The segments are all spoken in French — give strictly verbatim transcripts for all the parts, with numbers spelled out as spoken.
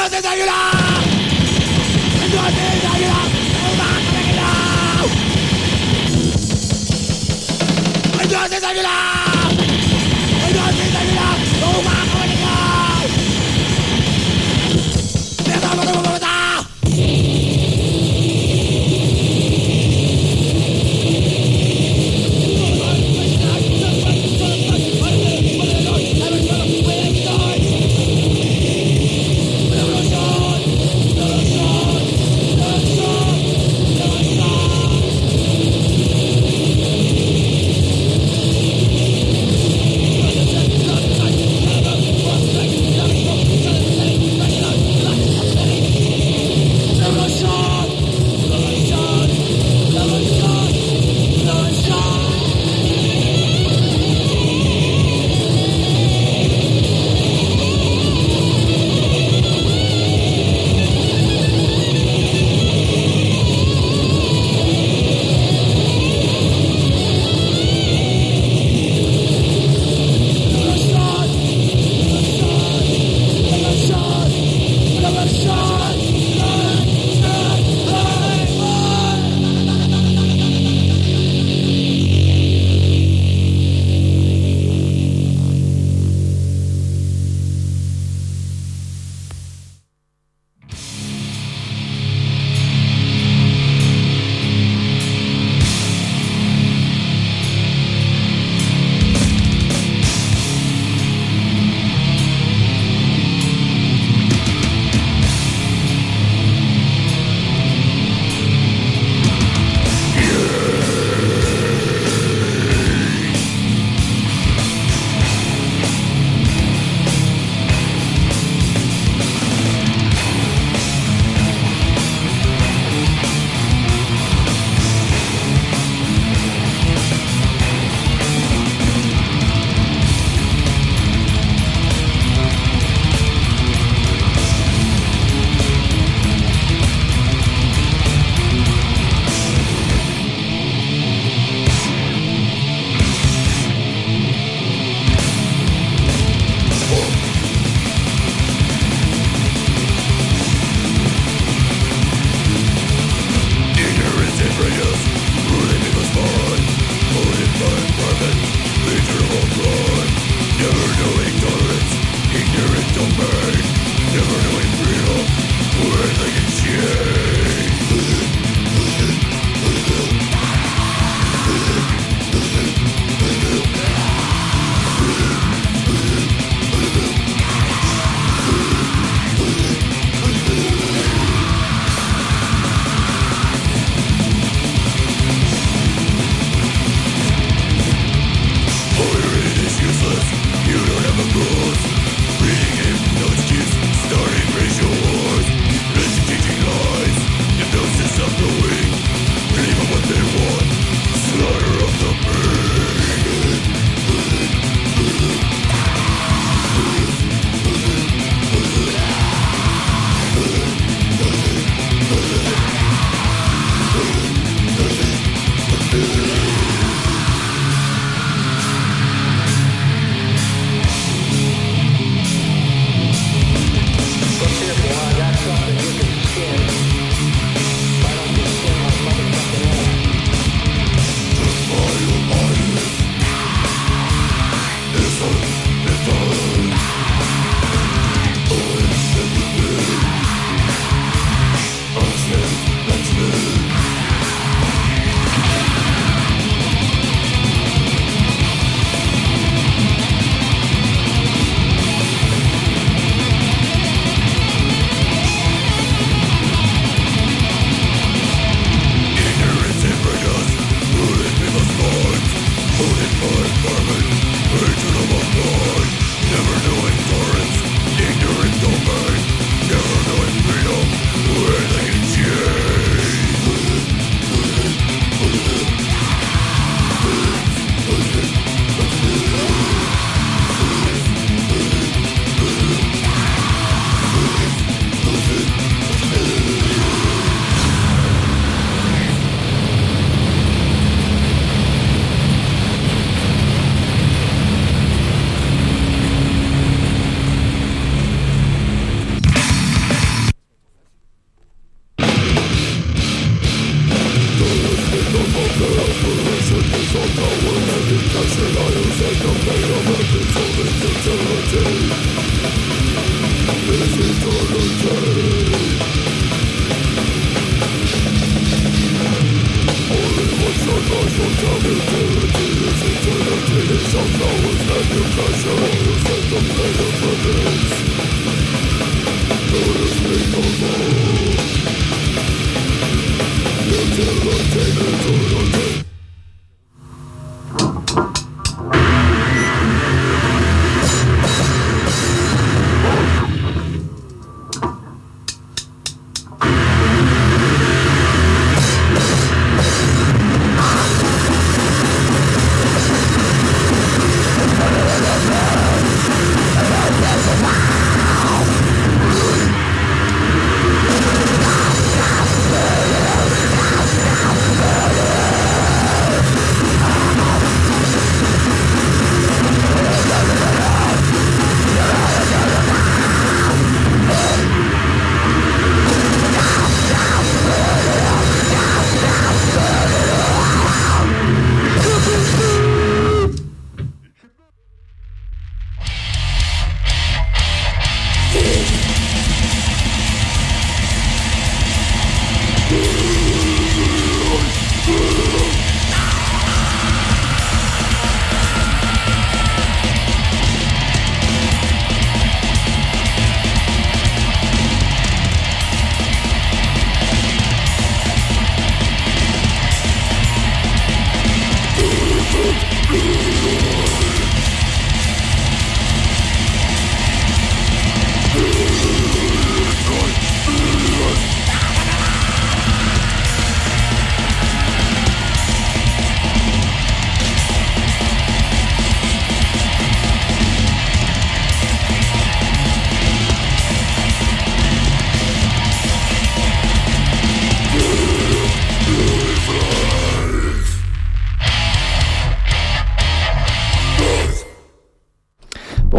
Entonces ayuda. Entonces ayuda. Entonces ayuda. Entonces ayuda. No va a comunicar. Mierda, vamos a matar. Revolution!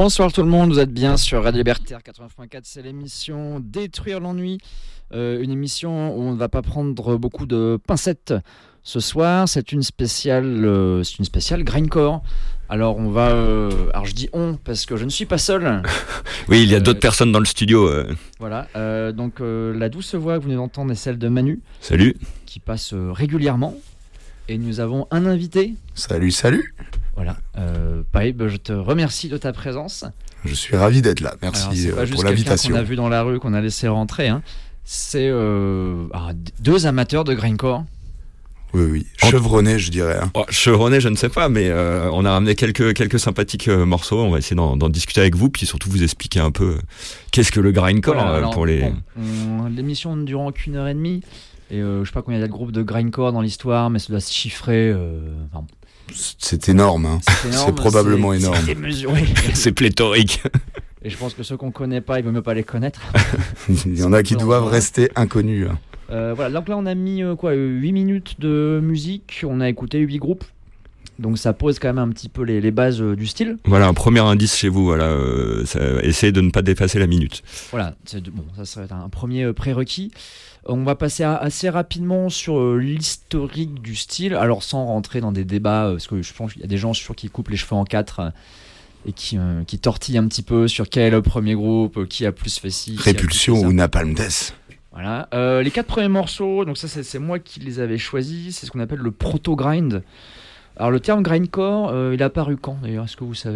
Bonsoir tout le monde, vous êtes bien sur Radio Libertaire quatre-vingts point quatre, c'est l'émission Détruire l'ennui, euh, une émission où on ne va pas prendre beaucoup de pincettes ce soir, c'est une spéciale, euh, c'est une spéciale grindcore. Alors on va, euh, alors je dis on parce que je ne suis pas seul. Oui, il y a euh, d'autres personnes dans le studio. Euh. Voilà, euh, donc euh, la douce voix que vous venez d'entendre est celle de Manu. Salut. Qui passe euh, régulièrement. Et nous avons un invité. Salut, salut. Voilà, euh, Païb, je te remercie de ta présence. Je suis ravi d'être là, merci alors, pour l'invitation. Qu'on a vu dans la rue, qu'on a laissé rentrer, hein. C'est euh, alors, deux amateurs de grindcore. Oui, oui, chevronné, je dirais. Hein. Oh, chevronné, je ne sais pas, mais euh, on a ramené quelques, quelques sympathiques euh, morceaux. On va essayer d'en, d'en discuter avec vous, puis surtout vous expliquer un peu euh, qu'est-ce que le grindcore voilà, euh, alors, pour les. Bon, on, l'émission ne durant qu'une heure et demie, et euh, je sais pas combien il y a de groupes de grindcore dans l'histoire, mais ça doit se chiffrer. Euh, enfin, c'est énorme, hein. c'est, énorme c'est probablement c'est, énorme. C'est démesuré. C'est pléthorique. Et je pense que ceux qu'on connaît pas, il vaut mieux pas les connaître. Il y en a qui doivent rester inconnus. Hein. Euh, voilà, donc là on a mis euh, quoi, huit minutes de musique, on a écouté huit groupes, donc ça pose quand même un petit peu les, les bases euh, du style. Voilà, un premier indice chez vous, voilà, euh, ça, essayez de ne pas dépasser la minute. Voilà, c'est de, bon, ça serait un premier euh, prérequis. On va passer à, assez rapidement sur euh, l'historique du style, alors sans rentrer dans des débats, euh, parce que je pense qu'il y a des gens sur qui coupent les cheveux en quatre euh, et qui, euh, qui tortillent un petit peu sur quel est le premier groupe, euh, qui a plus fait ci. Répulsion ou Napalm Death. Voilà. Euh, les quatre premiers morceaux, donc ça c'est, c'est moi qui les avais choisis, c'est ce qu'on appelle le proto-grind. Alors le terme grindcore, euh, il est apparu quand d'ailleurs, est-ce que vous savez ?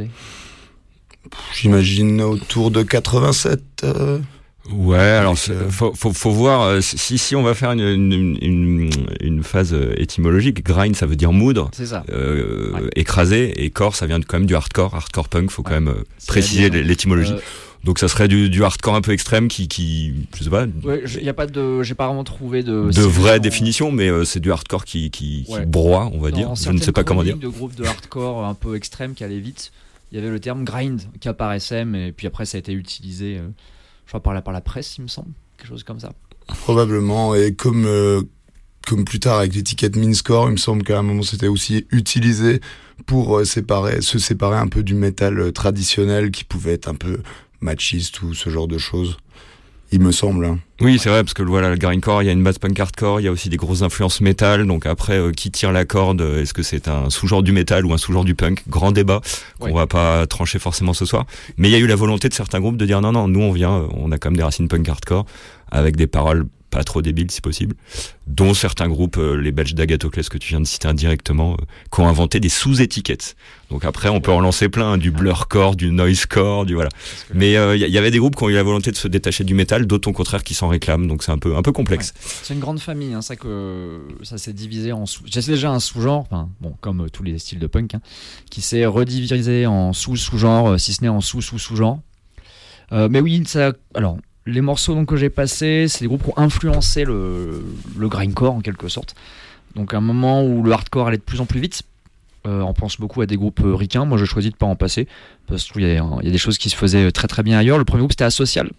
J'imagine autour de quatre-vingt-sept. Euh... Ouais, alors euh... faut, faut, faut voir euh, si si on va faire une une, une, une phase étymologique. Grind, ça veut dire moudre, c'est ça. Euh, ouais. Écraser, et core, ça vient quand même du hardcore, hardcore punk. Faut ouais. quand même euh, préciser dire, l'étymologie. Euh... Donc ça serait du, du hardcore un peu extrême qui, qui je sais pas. Ouais, il y a pas de, j'ai pas vraiment trouvé de. De vraie définition, mais euh, c'est du hardcore qui qui, ouais. qui broie, on va Dans dire. Je ne sais pas comment dire. De groupes de hardcore un peu extrêmes qui allaient vite, il y avait le terme grind qui apparaissait, mais puis après ça a été utilisé, euh, je crois par la par la presse, il me semble, quelque chose comme ça. Probablement, et comme euh, comme plus tard avec l'étiquette Minscore, il me semble qu'à un moment c'était aussi utilisé pour euh, séparer, se séparer un peu du métal euh, traditionnel qui pouvait être un peu machiste ou ce genre de choses, il me semble. Hein. Oui, c'est vrai, parce que voilà, le grindcore, il y a une base punk hardcore, il y a aussi des grosses influences métal, donc après, euh, qui tire la corde, est-ce que c'est un sous-genre du métal ou un sous-genre du punk ? Grand débat, qu'on ouais. va pas trancher forcément ce soir. Mais il y a eu la volonté de certains groupes de dire non, non, nous on vient, on a quand même des racines punk hardcore, avec des paroles pas trop débiles si possible, dont certains groupes, euh, les Belges d'Agathocles que tu viens de citer indirectement, euh, qui ont inventé des sous-étiquettes. Donc après, on peut en lancer plein, hein, du blurcore, du noisecore, du voilà. Mais il euh, y, y avait des groupes qui ont eu la volonté de se détacher du métal, d'autres au contraire qui s'en réclament, donc c'est un peu un peu complexe. Ouais. C'est une grande famille, hein, ça que ça s'est divisé en sous. C'est déjà un sous-genre, enfin bon, comme euh, tous les styles de punk, hein, qui s'est redivisé en sous-sous-genre, euh, si ce n'est en sous-sous-sous-genre. Euh, mais oui, ça, alors. Les morceaux donc, que j'ai passés, c'est des groupes qui ont influencé le, le grindcore en quelque sorte. Donc à un moment où le hardcore allait de plus en plus vite, euh, on pense beaucoup à des groupes euh, ricains. Moi j'ai choisi de ne pas en passer parce qu'il y, y a des choses qui se faisaient très très bien ailleurs. Le premier groupe c'était Asocial,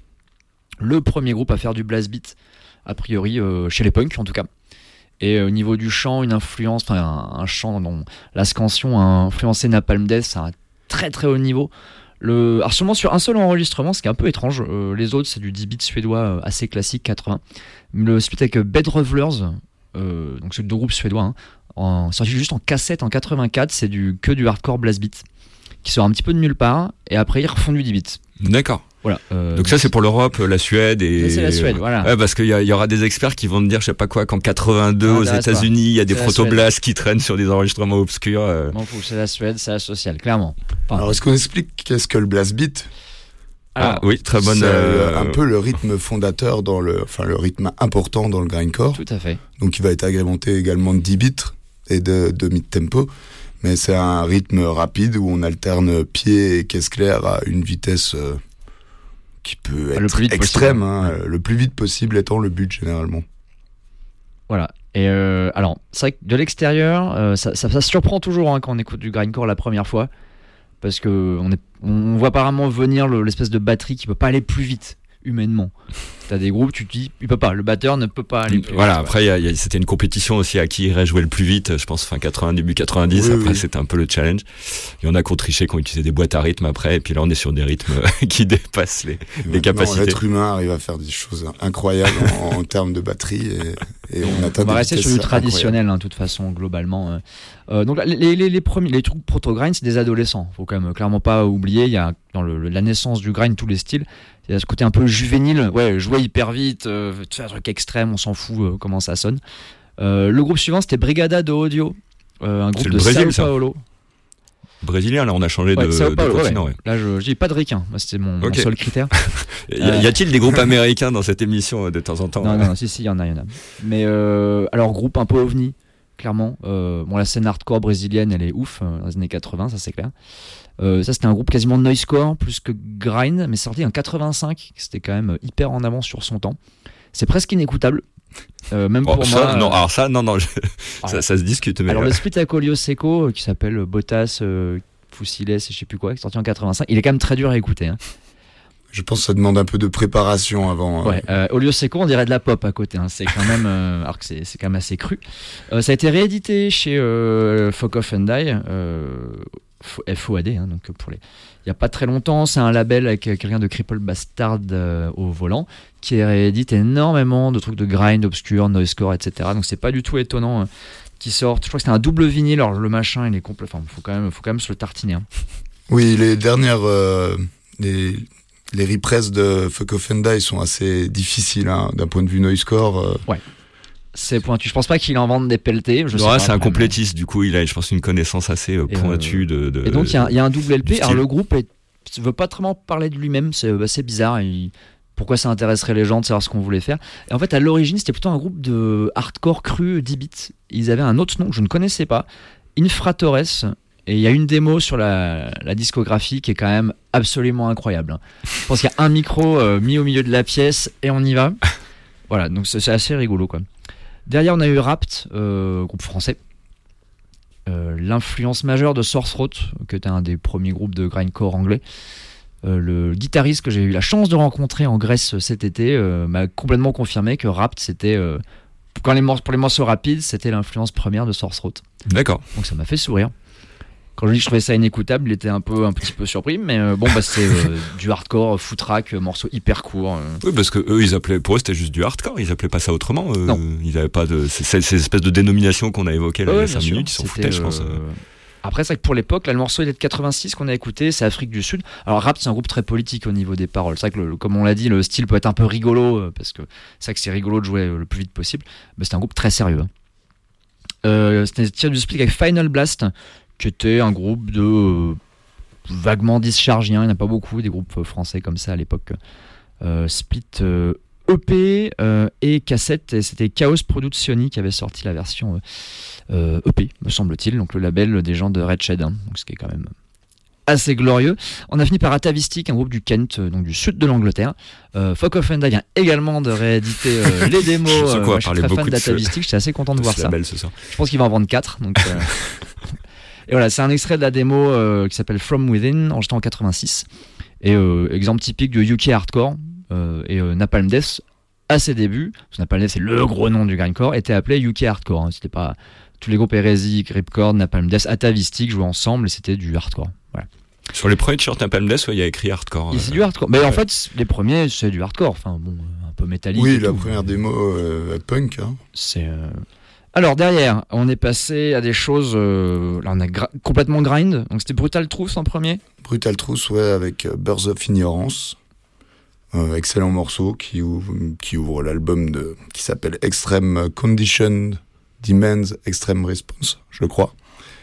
le premier groupe à faire du blast beat, a priori euh, chez les punks en tout cas. Et euh, au niveau du chant, une influence, enfin un, un chant dont la scansion a influencé Napalm Death à un très très haut niveau. Le... Alors seulement sur un seul enregistrement, ce qui est un peu étrange. Euh, les autres, c'est du dix bits suédois euh, assez classique, quatre-vingts. Le split avec euh, Bed Revelers, euh, donc c'est deux groupes suédois, hein, en, sorti juste en cassette en quatre-vingt-quatre, c'est du, que du hardcore blast beat, qui sort un petit peu de nulle part, et après ils refont du dix bits. D'accord. Voilà, euh, donc ça c'est pour l'Europe, la Suède et c'est la Suède, voilà. Ouais, parce qu'il y, y aura des experts qui vont me dire je sais pas quoi qu'en quatre-vingt-deux non, aux États-Unis il y a des protoblasts qui traînent sur des enregistrements obscurs. Euh... Bon, c'est la Suède, c'est Asocial, clairement. Enfin, alors est-ce qu'on explique qu'est-ce que le blast beat ? Alors, ah oui, très bonne. C'est euh... un peu le rythme fondateur dans le, enfin le rythme important dans le grindcore. Tout à fait. Donc il va être agrémenté également de dix bits et de, de mid-tempo. Mais c'est un rythme rapide où on alterne pied et caisse claire à une vitesse euh, qui peut être le extrême, hein, ouais. Le plus vite possible étant le but généralement. Voilà. Et euh, alors, c'est vrai que de l'extérieur, euh, ça, ça, ça surprend toujours hein, quand on écoute du grindcore la première fois, parce que on, est, on voit apparemment venir le, l'espèce de batterie qui peut pas aller plus vite humainement. t'as des groupes, tu te dis, il peut pas, le batteur ne peut pas aller plus Voilà, vite, après, y a, y a, c'était une compétition aussi à qui irait jouer le plus vite, je pense fin quatre-vingts, début quatre-vingt-dix, oui, après oui. c'était un peu le challenge. Il y en a qui ont triché, qui ont utilisé des boîtes à rythme après, et puis là on est sur des rythmes qui dépassent les, les capacités. L'être humain arrive à faire des choses incroyables en, en termes de batterie, et, et on atteint On va des rester sur du vitesses traditionnel, hein, de toute façon, globalement. Euh, donc les, les, les premiers, les trucs proto-grind, c'est des adolescents. Faut quand même clairement pas oublier, il y a dans le, la naissance du grind, tous les styles, il y a ce côté un peu juvénile, ouais, jouer hyper vite, euh, faire un truc extrême, on s'en fout euh, comment ça sonne. Euh, le groupe suivant, c'était Brigada do Audio, euh, un groupe de Brésil, Sao Paulo. Brésilien, là on a changé Ouais, de, Sao de Paulo, continent. ouais. Ouais. Là, je, je dis pas de ricain, moi, c'était mon, Okay. mon seul critère. Y, a, y a-t-il des groupes américains dans cette émission de temps en temps? Non, non, non, si, si, il y en a, il y en a. Mais euh, alors, groupe un peu ovni, clairement. Euh, bon, la scène hardcore brésilienne, elle est ouf, euh, dans les années quatre-vingts, ça c'est clair. Euh, ça, c'était un groupe quasiment noisecore, plus que grind, mais sorti en quatre-vingt-cinq, c'était quand même hyper en avance sur son temps. C'est presque inécoutable. Euh, même Oh, pour ça, moi. non, euh, alors ça, non, non, je- ah, ça, ça se discute. Mais alors, euh, le split avec Olio Seco, euh, qui s'appelle euh, Bottas, euh, Fusiles et je sais plus quoi, qui est sorti en quatre-vingt-cinq, il est quand même très dur à écouter. Hein. Je pense que ça demande un peu de préparation avant. Ouais, euh, Olio Seco, on dirait de la pop à côté. Hein. C'est quand même, euh, alors que c'est, c'est quand même assez cru. Euh, ça a été réédité chez euh, Fuck Off and Die, euh, F O A D, hein, donc pour les. Il y a pas très longtemps, c'est un label avec quelqu'un de Cripple Bastard euh, au volant qui réédite énormément de trucs de grind, obscur, noisecore, et cetera. Donc c'est pas du tout étonnant. Euh, qui sortent. Je crois que c'était un double vinyle. Alors le machin, il est complet. Enfin, faut quand même, faut quand même se le tartiner. Hein. Oui, les dernières, euh, les, les represses de Fuck Off and Die sont assez difficiles hein, d'un point de vue noisecore. Euh. Ouais. C'est pointu. Je pense pas qu'il en vende des pelletés. Je sais Nora, pas, c'est un vraiment. complétiste. Du coup, il a, je pense, une connaissance assez euh, Et, pointue euh, de, de. Et donc il y, a- il y a un double L P. du Alors style. le groupe est, veut pas vraiment parler de lui-même. C'est assez bizarre. Il- Pourquoi ça intéresserait les gens de savoir ce qu'on voulait faire. Et en fait, à l'origine, c'était plutôt un groupe de hardcore cru dix bits. Ils avaient un autre nom que je ne connaissais pas, Infratores. Et il y a une démo sur la, la discographie qui est quand même absolument incroyable. Je pense qu'il y a un micro euh, mis au milieu de la pièce et on y va. Voilà, donc c'est, c'est assez rigolo, quoi. Derrière, on a eu Rapt, euh, groupe français. Euh, l'influence majeure de Source Throat, qui était un des premiers groupes de grindcore anglais. Euh, le guitariste que j'ai eu la chance de rencontrer en Grèce cet été euh, m'a complètement confirmé que Rapt, c'était euh, quand les mor- pour les morceaux rapides, c'était l'influence première de Source Throat. D'accord. Donc ça m'a fait sourire. Quand je dis que je trouvais ça inécoutable, il était un peu un petit peu surpris, mais euh, bon bah c'est euh, du hardcore, footrack, morceau hyper court. Euh. Oui, parce que eux, ils appelaient, pour eux, c'était juste du hardcore. Ils appelaient pas ça autrement. Euh, Non. Ils avaient pas de ces, ces- ces espèces de dénominations qu'on a évoquées là, il y Ouais, a cinq bien sûr. minutes. Ils s'en C'était, foutaient, je pense. euh, Après, c'est vrai que pour l'époque, là, le morceau il est de quatre-vingt-six qu'on a écouté, c'est Afrique du Sud. Alors, Rapt, c'est un groupe très politique au niveau des paroles. C'est vrai que, le, comme on l'a dit, le style peut être un peu rigolo, euh, parce que c'est vrai que c'est rigolo de jouer euh, le plus vite possible, mais c'est un groupe très sérieux. Hein. Euh, c'était tiré du split avec Final Blast, qui était un groupe de euh, vaguement dischargien. Il n'y en a pas beaucoup, des groupes euh, français comme ça à l'époque. Euh, split euh, E P euh, et cassette, et c'était Chaos Produzioni qui avait sorti la version euh, E P, me semble-t-il, donc le label des gens de Red Shed, hein, donc ce qui est quand même assez glorieux. On a fini par Atavistic, un groupe du Kent, euh, donc du sud de l'Angleterre. Euh, Fuck Off and Die vient également de rééditer euh, les démos. Je sais Euh, quoi, moi, je suis parler très fan beaucoup de ce- d'Atavistic, j'étais assez content de voir C'est ça. la belle ce soir. Je pense qu'il va en vendre quatre. Donc, euh... et voilà, c'est un extrait de la démo euh, qui s'appelle From Within, enregistré en quatre-vingt-six. Et euh, exemple typique de U K Hardcore. Euh, et euh, Napalm Death, à ses débuts, parce que Napalm Death c'est le gros nom du grindcore, était appelé U K Hardcore. Hein. C'était pas tous les groupes Heresy, Gripcord, Napalm Death, Atavistic jouaient ensemble et c'était du hardcore. Voilà. Sur les premiers t-shirts Napalm Death, ouais, il y a écrit hardcore. Et c'est du hardcore. Mais en fait, les premiers, c'est du hardcore. Enfin, bon, un peu métallique. Oui, et la tout. première démo euh, punk. Hein. C'est. euh, Alors derrière, on est passé à des choses. euh, Là, on a gra- complètement grind. Donc c'était Brutal Truth en premier. Brutal Truth, ouais, avec euh, Birth of Ignorance. Euh, excellent morceau qui ouvre, qui ouvre l'album de, qui s'appelle Extreme Condition Demands Extreme Response, je crois.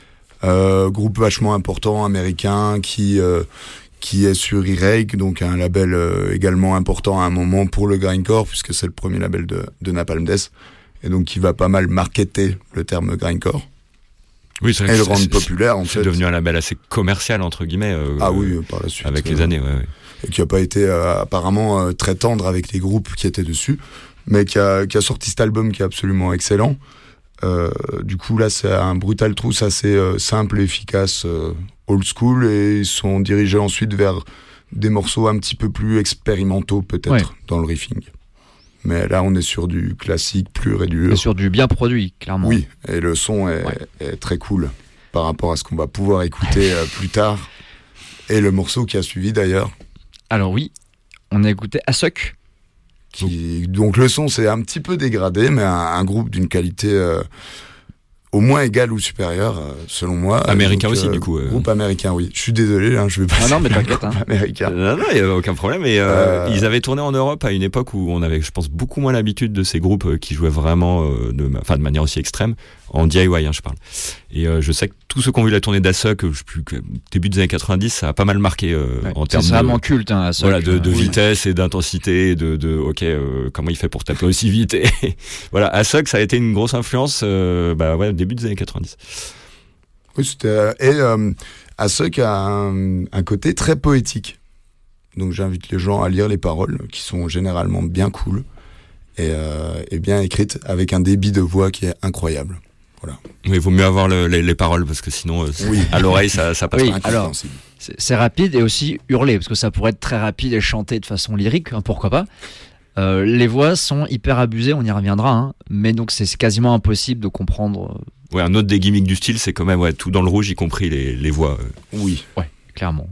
Euh, groupe vachement important américain qui euh, qui est sur E-Rake, donc un label euh, également important à un moment pour le grindcore puisque c'est le premier label de, de Napalm Death et donc qui va pas mal marketer le terme grindcore Oui, c'est et vrai le que c'est- rendre c'est- populaire en C'est fait. devenu un label assez commercial entre guillemets. euh, Ah oui, euh, par la suite. Avec euh, les années, ouais, ouais. et qui a pas été euh, apparemment euh, très tendre avec les groupes qui étaient dessus, mais qui a, qui a sorti cet album qui est absolument excellent. Euh, du coup là c'est un Brutal Truth assez euh, simple et efficace, euh, old school, et ils sont dirigés ensuite vers des morceaux un petit peu plus expérimentaux peut-être Ouais. dans le riffing. Mais là, on est sur du classique pur et dur. Et sur du bien produit, clairement. Oui, et le son est, ouais. est très cool par rapport à ce qu'on va pouvoir écouter euh, plus tard. Et le morceau qui a suivi d'ailleurs. Alors oui, on a écouté Asuk. Qui, donc le son s'est un petit peu dégradé, mais un, un groupe d'une qualité euh, au moins égale ou supérieure, euh, selon moi. Américain donc, aussi, euh, du coup. Euh... Groupe américain, oui. Je suis désolé, hein, je vais pas. Ah non, mais t'inquiète. Hein. Américain. Non, non, il n'y a aucun problème. Et, euh, euh... Ils avaient tourné en Europe à une époque où on avait, je pense, beaucoup moins l'habitude de ces groupes qui jouaient vraiment, euh, de, enfin, de manière aussi extrême, en D I Y, hein, je parle. Et euh, je sais que tous ceux qui ont vu la tournée d'Asuk, je sais plus, début des années quatre-vingt-dix, ça a pas mal marqué euh, ouais, en termes c'est de, vraiment culte, hein, Asuk. Voilà, de, de oui. vitesse et d'intensité, de, de ok, euh, comment il fait pour taper aussi vite. Et voilà, Asuk, ça a été une grosse influence, euh, bah ouais, début des années quatre-vingt-dix. Oui, c'était euh, et euh, Asuk a un, un côté très poétique. Donc j'invite les gens à lire les paroles, qui sont généralement bien cool et, euh, et bien écrites, avec un débit de voix qui est incroyable. Voilà. Mais il vaut mieux avoir le, les, les paroles parce que sinon, euh, oui. à l'oreille, ça, ça passe oui, pas. Alors, c'est, c'est rapide et aussi hurlé, parce que ça pourrait être très rapide et chanté de façon lyrique, hein, pourquoi pas. Euh, les voix sont hyper abusées, on y reviendra, hein, mais donc c'est, c'est quasiment impossible de comprendre. Euh... Ouais, un autre des gimmicks du style, c'est quand même ouais, tout dans le rouge, y compris les, les voix. Euh. Oui. Ouais, clairement.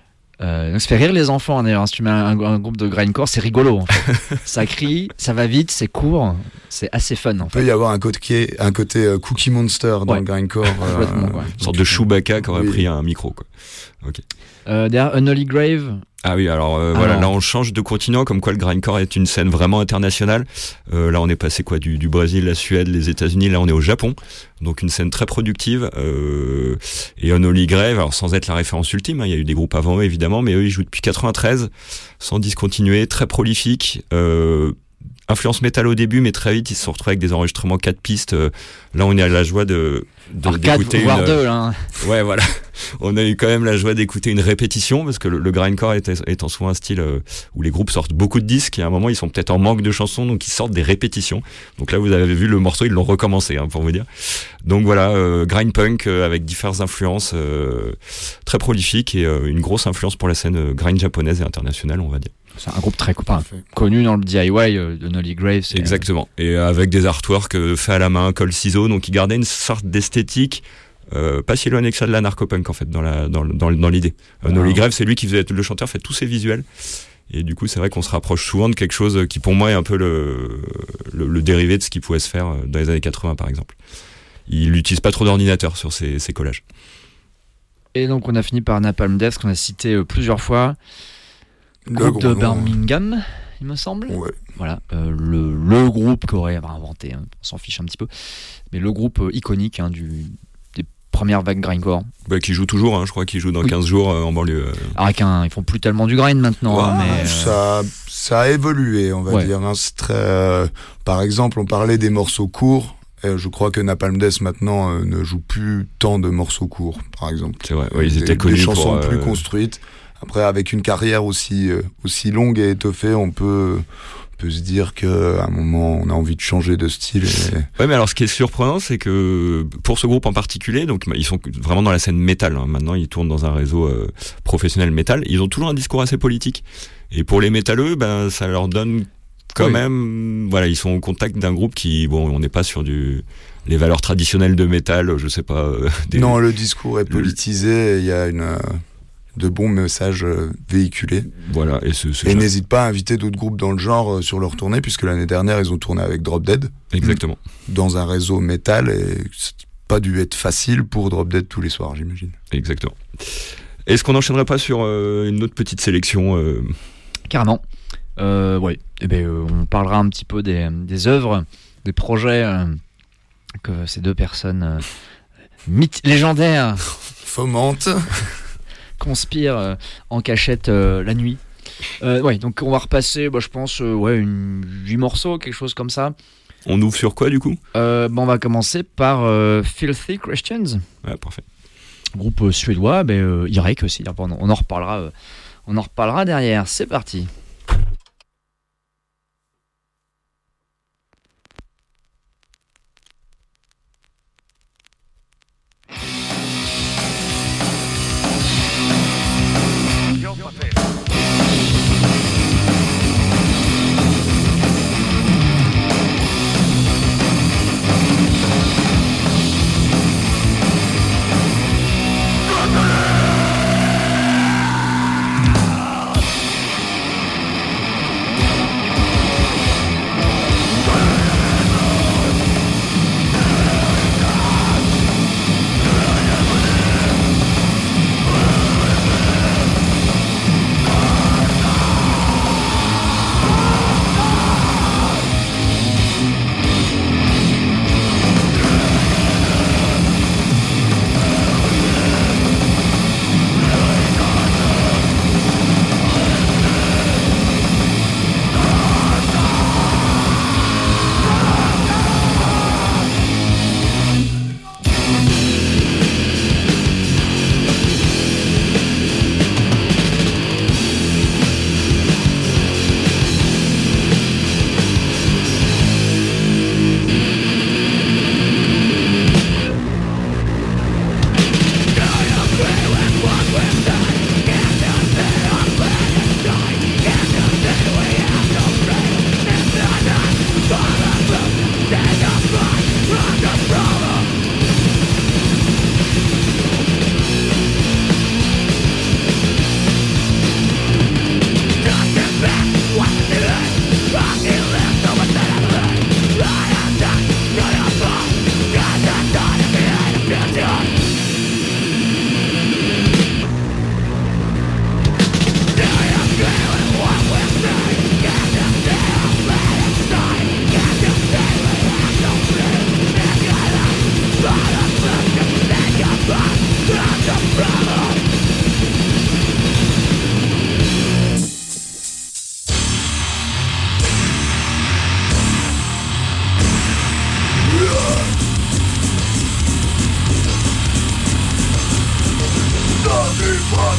Euh, donc ça fait rire les enfants d'ailleurs, si tu mets un, un groupe de grindcore, c'est rigolo en fait. Ça crie, ça va vite, c'est court, c'est assez fun en fait. Il peut y avoir un côté, un côté euh, Cookie Monster dans ouais. le grindcore. Euh, ouais. Une sorte de Chewbacca qui aurait oui. pris un micro quoi. Ok. Euh, derrière Unholy Grave. Ah oui, alors euh, voilà, alors... là on change de continent, comme quoi le grindcore est une scène vraiment internationale. Euh, là on est passé quoi du, du Brésil, la Suède, les États-Unis, là on est au Japon, donc une scène très productive. Euh, et Unholy Grave, alors sans être la référence ultime, hein, il y a eu des groupes avant eux évidemment, mais eux ils jouent depuis quatre-vingt-treize, sans discontinuer, très prolifique. Euh, Influence métal au début, mais très vite ils se sont retrouvés avec des enregistrements quatre pistes. Euh, là, on est à la joie de, de Alors d'écouter quatre, une. Deux, là. Ouais, voilà. On a eu quand même la joie d'écouter une répétition parce que le, le grindcore étant, étant souvent un style euh, où les groupes sortent beaucoup de disques. Et à un moment, ils sont peut-être en manque de chansons, donc ils sortent des répétitions. Donc là, vous avez vu le morceau, ils l'ont recommencé, hein, pour vous dire. Donc voilà, euh, grind punk euh, avec diverses influences, euh, très prolifique et euh, une grosse influence pour la scène euh, grind japonaise et internationale, on va dire. C'est un groupe très enfin, connu dans le D I Y euh, de Unholy Grave. C'est... Exactement. Et avec des artworks euh, faits à la main, colle ciseaux, donc ils gardaient une sorte d'esthétique euh, pas si éloignée que ça de l'anarcho-punk en fait, dans, la, dans, dans, dans l'idée. Ah. Unholy Grave, c'est lui qui faisait, le chanteur fait tous ses visuels. Et du coup, c'est vrai qu'on se rapproche souvent de quelque chose qui pour moi est un peu le, le, le dérivé de ce qui pouvait se faire dans les années quatre-vingts par exemple. Il n'utilise pas trop d'ordinateur sur ses, ses collages. Et donc on a fini par Napalm Death, qu'on a cité euh, plusieurs fois. Groupe de Birmingham, il me semble. Ouais. Voilà, euh, le, le groupe qu'aurait inventé, hein, on s'en fiche un petit peu, mais le groupe euh, iconique hein, du, des premières vagues grindcore. Bah, qui joue toujours, hein, je crois qu'il joue dans oui. quinze jours euh, en banlieue. Euh. Avec un, ils font plus tellement du grind maintenant. Ouais, hein, mais, euh... ça, ça a évolué, on va ouais. dire. Hein, c'est très, euh, par exemple, on parlait des morceaux courts. Et je crois que Napalm Death maintenant euh, ne joue plus tant de morceaux courts, par exemple. C'est vrai, ouais, ils étaient des, connus des chansons pour, euh... plus construites. Après, avec une carrière aussi euh, aussi longue et étoffée, on peut on peut se dire qu'à un moment, on a envie de changer de style. Et... Ouais, mais alors, ce qui est surprenant, c'est que pour ce groupe en particulier, donc ils sont vraiment dans la scène métal. Hein. Maintenant, ils tournent dans un réseau euh, professionnel métal. Ils ont toujours un discours assez politique. Et pour les métalleux, ben ça leur donne quand oui. même, voilà, ils sont au contact d'un groupe qui, bon, on n'est pas sur du les valeurs traditionnelles de métal, je sais pas. Euh, des... Non, le discours est politisé. Il y a une euh... de bons messages euh, véhiculés. Voilà, et, ce, ce et n'hésite pas à inviter d'autres groupes dans le genre euh, sur leur tournée, puisque l'année dernière, ils ont tourné avec Drop Dead. Exactement. Dans un réseau métal, et c'est pas dû être facile pour Drop Dead tous les soirs, j'imagine. Exactement. Est-ce qu'on n'enchaînerait pas sur euh, une autre petite sélection euh... Carrément. Euh, oui. Eh ben, euh, on parlera un petit peu des, des œuvres, des projets euh, que ces deux personnes euh, mythes, légendaires fomentent. Conspire euh, en cachette euh, la nuit. Euh, ouais, donc on va repasser, bah, je pense, euh, ouais, une huit morceaux, quelque chose comme ça. On ouvre sur quoi du coup euh, bah, On va commencer par euh, Filthy Christians. Ouais, parfait. Groupe euh, suédois, bah, euh, Irek aussi. Hein, pardon, on en reparlera. Euh, on en reparlera derrière. C'est parti.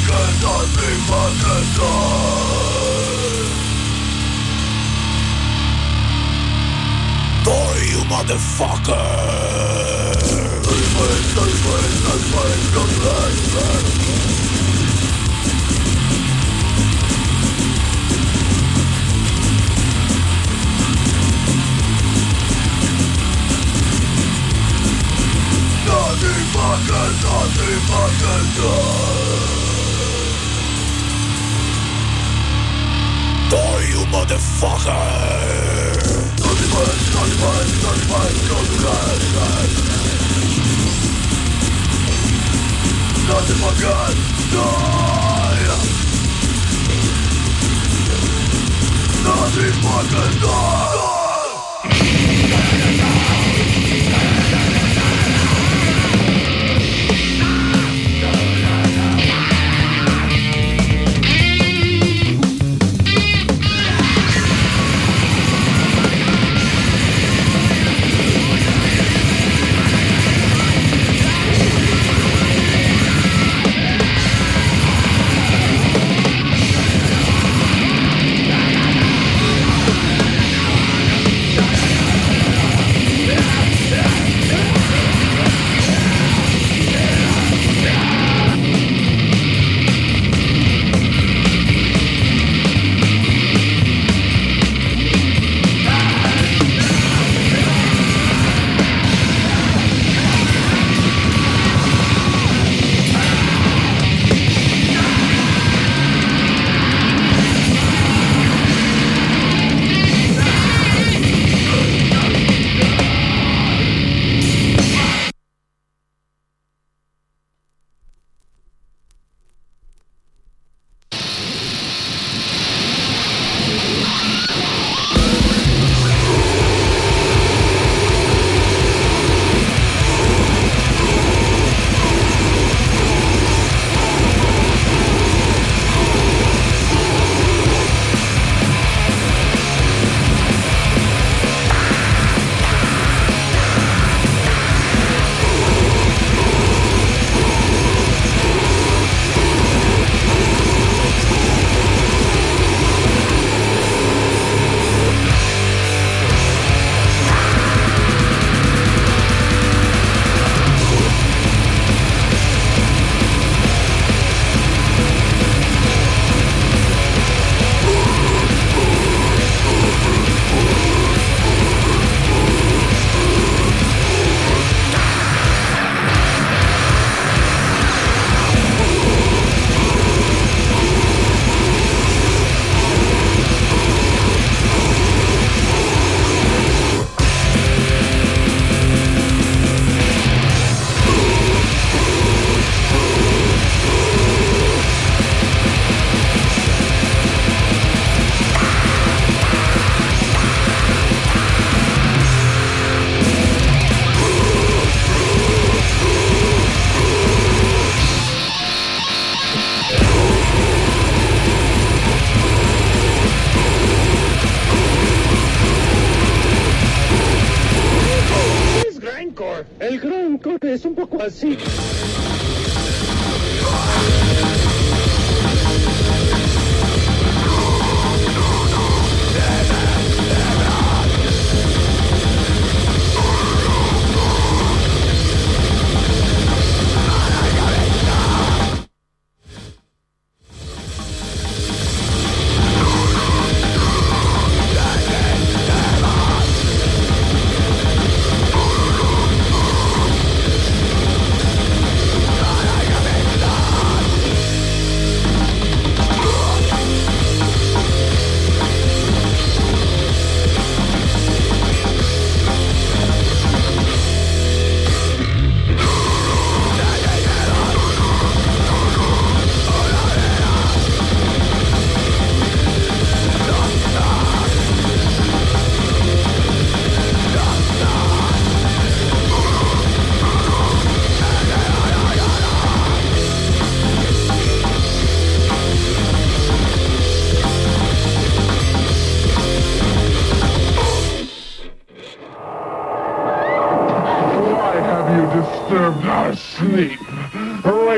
es un poco así.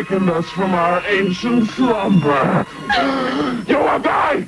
awakened us from our ancient slumber. You will die!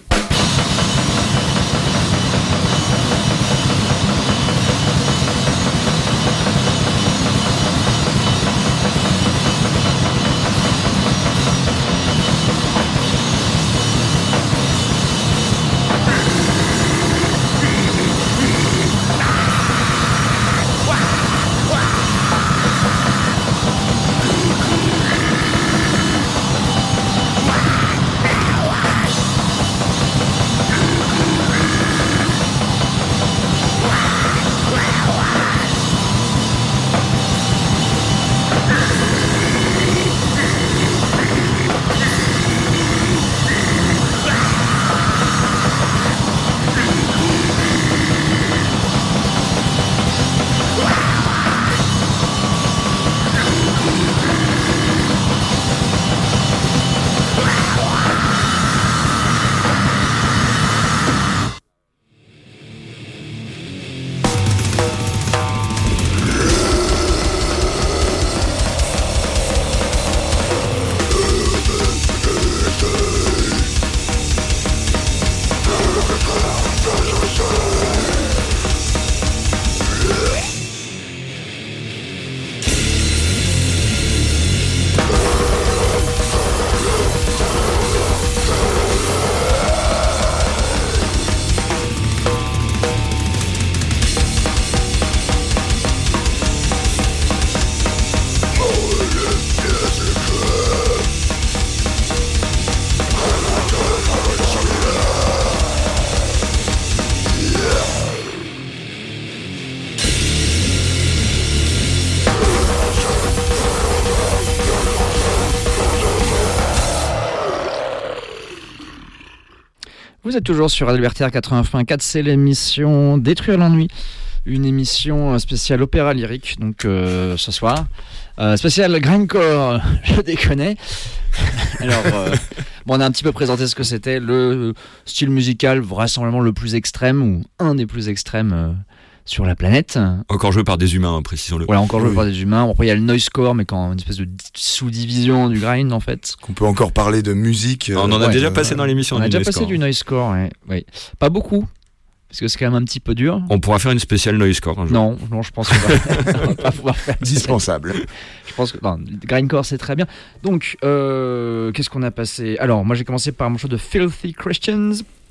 Vous êtes toujours sur Radio R quatre-vingts point quatre, c'est l'émission Détruire l'ennui, une émission spéciale opéra lyrique, donc euh, ce soir. Euh, spécial grindcore, je déconne. Alors, euh, bon, on a un petit peu présenté ce que c'était, le style musical vraisemblablement le plus extrême, ou un des plus extrêmes euh, sur la planète. Encore joué par des humains, précisons-le. Voilà, encore joué oui. par des humains. Bon, après, il y a le noisecore, mais quand une espèce de sous-division du grind, en fait. Qu'on peut encore parler de musique. On en a ouais, déjà euh, passé dans l'émission. On a du déjà noisecore. passé du noisecore, ouais. ouais. Pas beaucoup, parce que c'est quand même un petit peu dur. On pourra faire une spéciale noisecore un jour. Non, non, je pense qu'on va, on va pas pouvoir faire. Dispensable. Je pense que non, le grindcore c'est très bien. Donc, euh, qu'est-ce qu'on a passé ? Alors, moi j'ai commencé par un morceau de Filthy Christians.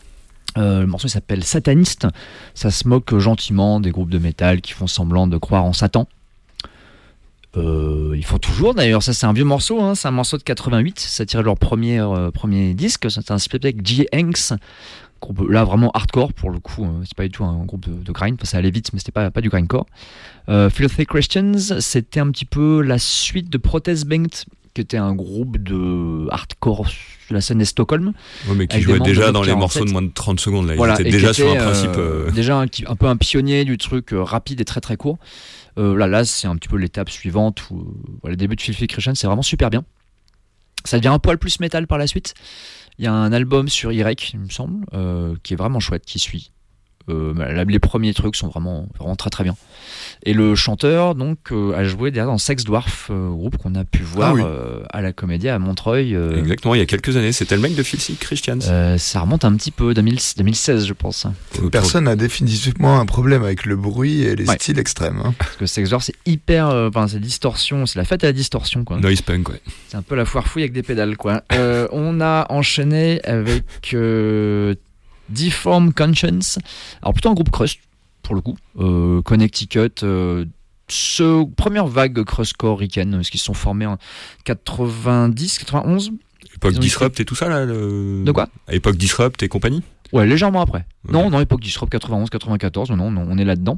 Euh, le morceau il s'appelle Sataniste. Ça se moque gentiment des groupes de métal qui font semblant de croire en Satan. Euh, ils font toujours d'ailleurs, ça c'est un vieux morceau, hein, c'est un morceau de quatre-vingt-huit, ça tiré de leur premier, euh, premier disque, c'est un spectacle avec G. Hanks, groupe là vraiment hardcore pour le coup, euh, c'est pas du tout un groupe de, de grind, ça allait vite mais c'était pas, pas du grindcore. Euh, Filthy Christians, c'était un petit peu la suite de Protest Bank, qui était un groupe de hardcore sur la scène de Stockholm. Ouais, mais qui avec jouait des déjà membres dans de les quarante-sept. morceaux de moins de trente secondes. Là. Ils Voilà, étaient et déjà qui sur un était, principe. euh, Euh... déjà un, un peu un pionnier du truc euh, rapide et très très court. Euh, là, là, c'est un petit peu l'étape suivante où euh, voilà, le début de Filthy Christian, c'est vraiment super bien. Ça devient un poil plus métal par la suite. Il y a un album sur Irek, il me semble, euh, qui est vraiment chouette, qui suit. Euh, les premiers trucs sont vraiment, vraiment très très bien. Et le chanteur donc euh, a joué derrière dans Sex Dwarf, euh, groupe qu'on a pu voir Ah oui. euh, à la Comédia à Montreuil. Euh, Exactement, il y a quelques années. C'était le mec de Filthy Christians. euh, ça remonte un petit peu, deux mille seize je pense. Autour- Personne n'a définitivement un problème avec le bruit et les Ouais. styles extrêmes. Hein. Parce que Sex Dwarf c'est hyper, euh, enfin c'est distorsion, c'est la fête à la distorsion quoi. Noise punk, ouais. C'est un peu la foire fouille avec des pédales quoi. Euh, on a enchaîné avec euh, Deformed Conscience. Alors plutôt un groupe crust pour le coup. Euh, Connecticut. Euh, ce première vague crustcore ricaine, parce qu'ils se sont formés en quatre-vingt-dix, quatre-vingt-onze. Époque Ils ont Disrupt et tout ça, là. Le... De quoi ? À époque Disrupt et compagnie. Ouais, légèrement après. Ouais. Non, non, époque Disrupt quatre-vingt-onze, quatre-vingt-quatorze, non, non, on est là-dedans.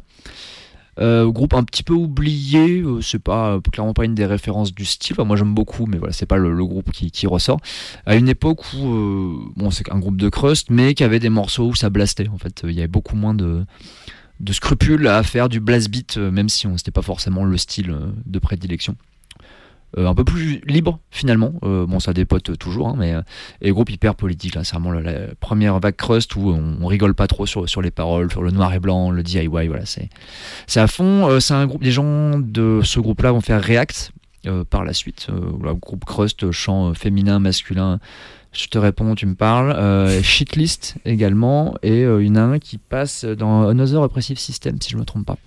Euh, groupe un petit peu oublié, euh, c'est pas euh, clairement pas une des références du style. Enfin, moi j'aime beaucoup, mais voilà, c'est pas le, le groupe qui, qui ressort. À une époque où euh, bon, c'est un groupe de crust, mais qui avait des morceaux où ça blastait. En fait, il y avait beaucoup moins de, de scrupules à faire du blast beat, euh, même si on c'était pas forcément le style euh, de prédilection. Euh, un peu plus libre finalement, euh, bon ça dépote toujours, hein, mais euh, et groupe hyper politique là, c'est vraiment la, la première vague crust où on, on rigole pas trop sur, sur les paroles, sur le noir et blanc, le D I Y, voilà, c'est, c'est à fond. Euh, c'est un groupe, les gens de ce groupe là vont faire React, euh, par la suite. Euh, voilà, groupe crust, chant féminin, masculin. Je te réponds, tu me parles. Euh, Shitlist également. Et euh, il y en a un qui passe dans Another Oppressive System, si je ne me trompe pas.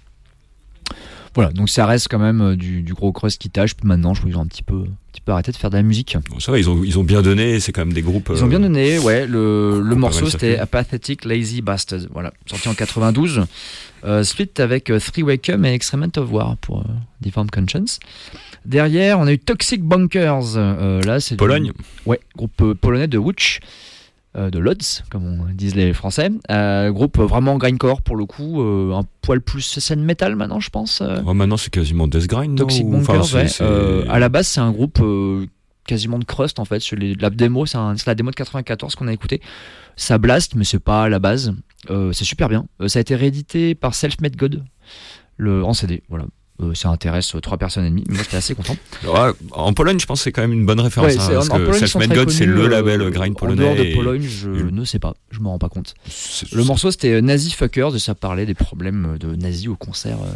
Voilà, donc ça reste quand même du, du gros crust qui tâche. Maintenant, je crois qu'ils ont un petit peu, un petit peu arrêté de faire de la musique. Bon, ça va, ils ont, ils ont bien donné, c'est quand même des groupes. Ils ont bien donné, ouais. Le, le morceau, c'était circuler. Apathetic Lazy Bastard. Voilà, sorti en quatre-vingt-douze. Euh, split avec euh, Three Wake Up et Excrement of War pour euh, Deformed Conscience. Derrière, on a eu Toxic Bunkers. Euh, là, c'est Pologne. Du, ouais, groupe euh, polonais de Łódź. Euh, de Lodz, comme on disent les Français. Euh, groupe vraiment grindcore pour le coup, euh, un poil plus scène metal maintenant, je pense. Euh, oh, maintenant, c'est quasiment Death Grind. Toxic non Bunkers, enfin, ouais. c'est, c'est... Euh, à la base, c'est un groupe euh, quasiment de crust en fait. Sur les, la démo, c'est, un, c'est la démo de quatre-vingt-quatorze qu'on a écouté. Ça blast, mais c'est pas à la base. Euh, c'est super bien. Euh, ça a été réédité par Self-Made God, le en C D. Voilà. Euh, ça intéresse euh, trois personnes et demie. Moi, j'étais assez content. Ouais, en Pologne, je pense que c'est quand même une bonne référence. Ouais, hein, c'est, parce en, en que Pologne, Self-Made God, c'est le label euh, grind polonais. En dehors de et... Pologne, je et... ne sais pas. Je m'en rends pas compte. C'est, le c'est... morceau, c'était Nazi Fuckers et ça parlait des problèmes de nazis au concert euh,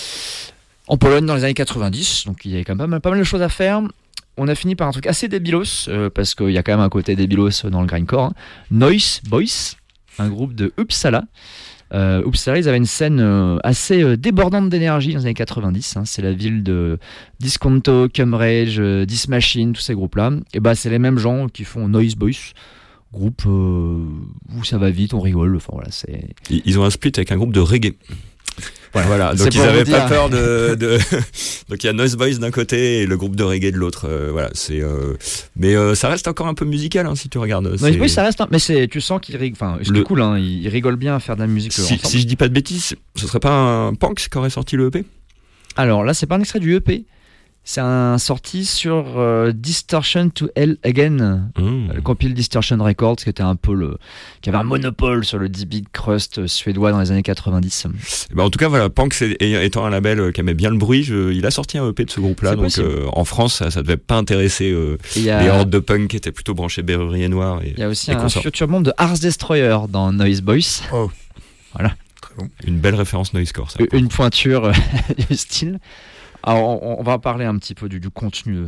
en Pologne dans les années quatre-vingt-dix. Donc, il y avait quand même pas mal, pas mal de choses à faire. On a fini par un truc assez débilos, euh, parce qu'il y a quand même un côté débilos dans le grindcore. Hein. Noise Boys, un groupe de Uppsala. Euh, Uppsala, ils avaient une scène euh, assez euh, débordante d'énergie dans les années quatre-vingt-dix. Hein. C'est la ville de Disconto, Cumrage, euh, Dis Machine, tous ces groupes-là. Et bah, c'est les mêmes gens qui font Noise Boys, groupe euh, où ça va vite, on rigole. Enfin voilà, c'est. Ils ont un split avec un groupe de reggae. Voilà, voilà. Donc ils n'avaient pas peur de, de... donc il y a Noise Boys d'un côté et le groupe de reggae de l'autre. Euh, voilà, c'est. Euh... Mais euh, ça reste encore un peu musical hein, si tu regardes. Noise Boys, ça reste. Un... Mais c'est, tu sens qu'ils rigolent. Enfin, c'est le... cool. Hein, ils rigolent bien à faire de la musique. Si, si je dis pas de bêtises, ce serait pas un Punks qui aurait sorti le E P ? Alors là, c'est pas un extrait du E P. C'est un sorti sur euh, Distortion to Hell Again, mmh. le compile Distortion Records, qui était un peu le, qui avait un monopole sur le D-beat crust suédois dans les années quatre-vingt-dix. Et bah en tout cas, voilà, Punks étant un label qui aimait bien le bruit, je, il a sorti un E P de ce groupe-là. C'est donc euh, en France, ça, ça devait pas intéresser euh, a, les hordes de punk qui étaient plutôt branchés Berrurier et Noir. Il y a aussi un futur monde de Ars Destroyer dans Noise Boys. Oh. Voilà. Très bon. Une belle référence noisecore. Ça, une pointure du style. Alors, on, on va parler un petit peu du, du contenu.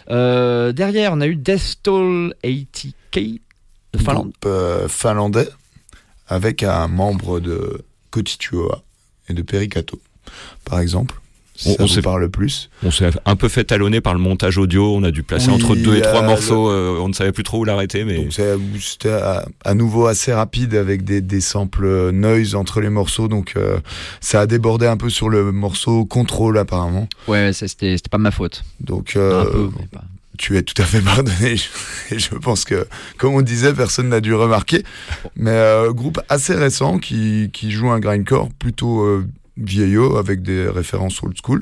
Euh, derrière, on a eu Deathtoll quatre-vingts K de Finlande. Groupe euh, finlandais avec un membre de Kotituoa et de Perikato, par exemple. Si on, ça on vous parle plus. On s'est un peu fait talonner par le montage audio. On a dû placer oui, entre deux et trois euh, morceaux. Euh, on ne savait plus trop où l'arrêter. Mais... Donc c'est, c'était à, à nouveau assez rapide avec des, des samples noise entre les morceaux. Donc euh, ça a débordé un peu sur le morceau Control apparemment. Ouais, c'était, c'était pas ma faute. Donc euh, un peu, mais pas... tu es tout à fait pardonné. Et je pense que, comme on disait, personne n'a dû remarquer. Mais euh, groupe assez récent qui, qui joue un grindcore plutôt... Euh, vieillot avec des références old school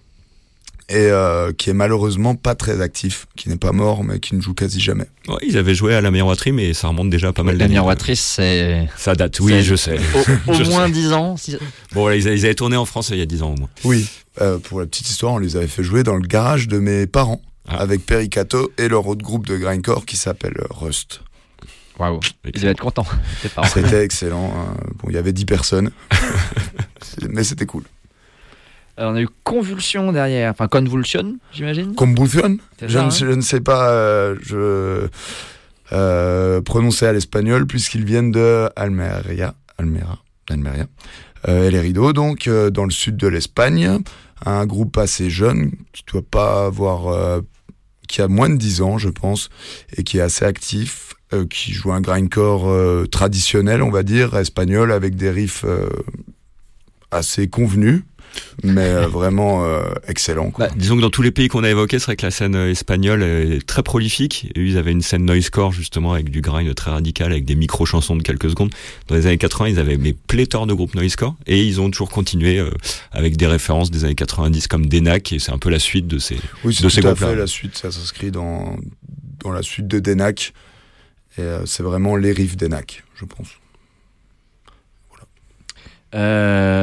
et euh, qui est malheureusement pas très actif, qui n'est pas mort mais qui ne joue quasi jamais. Ouais, ils avaient joué à la miroiterie mais ça remonte déjà pas mal la d'années. La miroiterie c'est... Ça date, oui c'est... je sais. Au, au je moins sais. dix ans. Si... Bon voilà, ils avaient, ils avaient tourné en France il y a dix ans au moins. Oui, euh, pour la petite histoire, on les avait fait jouer dans le garage de mes parents ah. avec Perikato et leur autre groupe de grindcore qui s'appelle Rust. Waouh, ils devaient être contents. C'était excellent. Bon, il y avait dix personnes, mais c'était cool. Alors, on a eu Convulsion derrière, enfin Convulsion, j'imagine. Convulsion. Je, ça, ne, hein je ne sais pas euh, je, euh, prononcer à l'espagnol puisqu'ils viennent de Almeria, Almera, Almeria, euh, El Herido, donc euh, dans le sud de l'Espagne, un groupe assez jeune qui doit pas avoir, euh, qui a moins de dix ans, je pense, et qui est assez actif. Euh, qui joue un grindcore euh, traditionnel, on va dire, espagnol, avec des riffs euh, assez convenus, mais euh, vraiment euh, excellents. Quoi. Bah, disons que dans tous les pays qu'on a évoqués, c'est vrai que la scène espagnole est très prolifique. Et ils avaient une scène noisecore, justement, avec du grind très radical, avec des micro-chansons de quelques secondes. Dans les années quatre-vingts, ils avaient mais pléthore de groupes noisecore, et ils ont toujours continué euh, avec des références des années quatre-vingt-dix comme Denac, et c'est un peu la suite de ces, oui, c'est de tout ces à groupes-là. Fait la suite, ça s'inscrit dans, dans la suite de Denac. Et euh, c'est vraiment les riffs d'Enac, je pense. Voilà. Euh,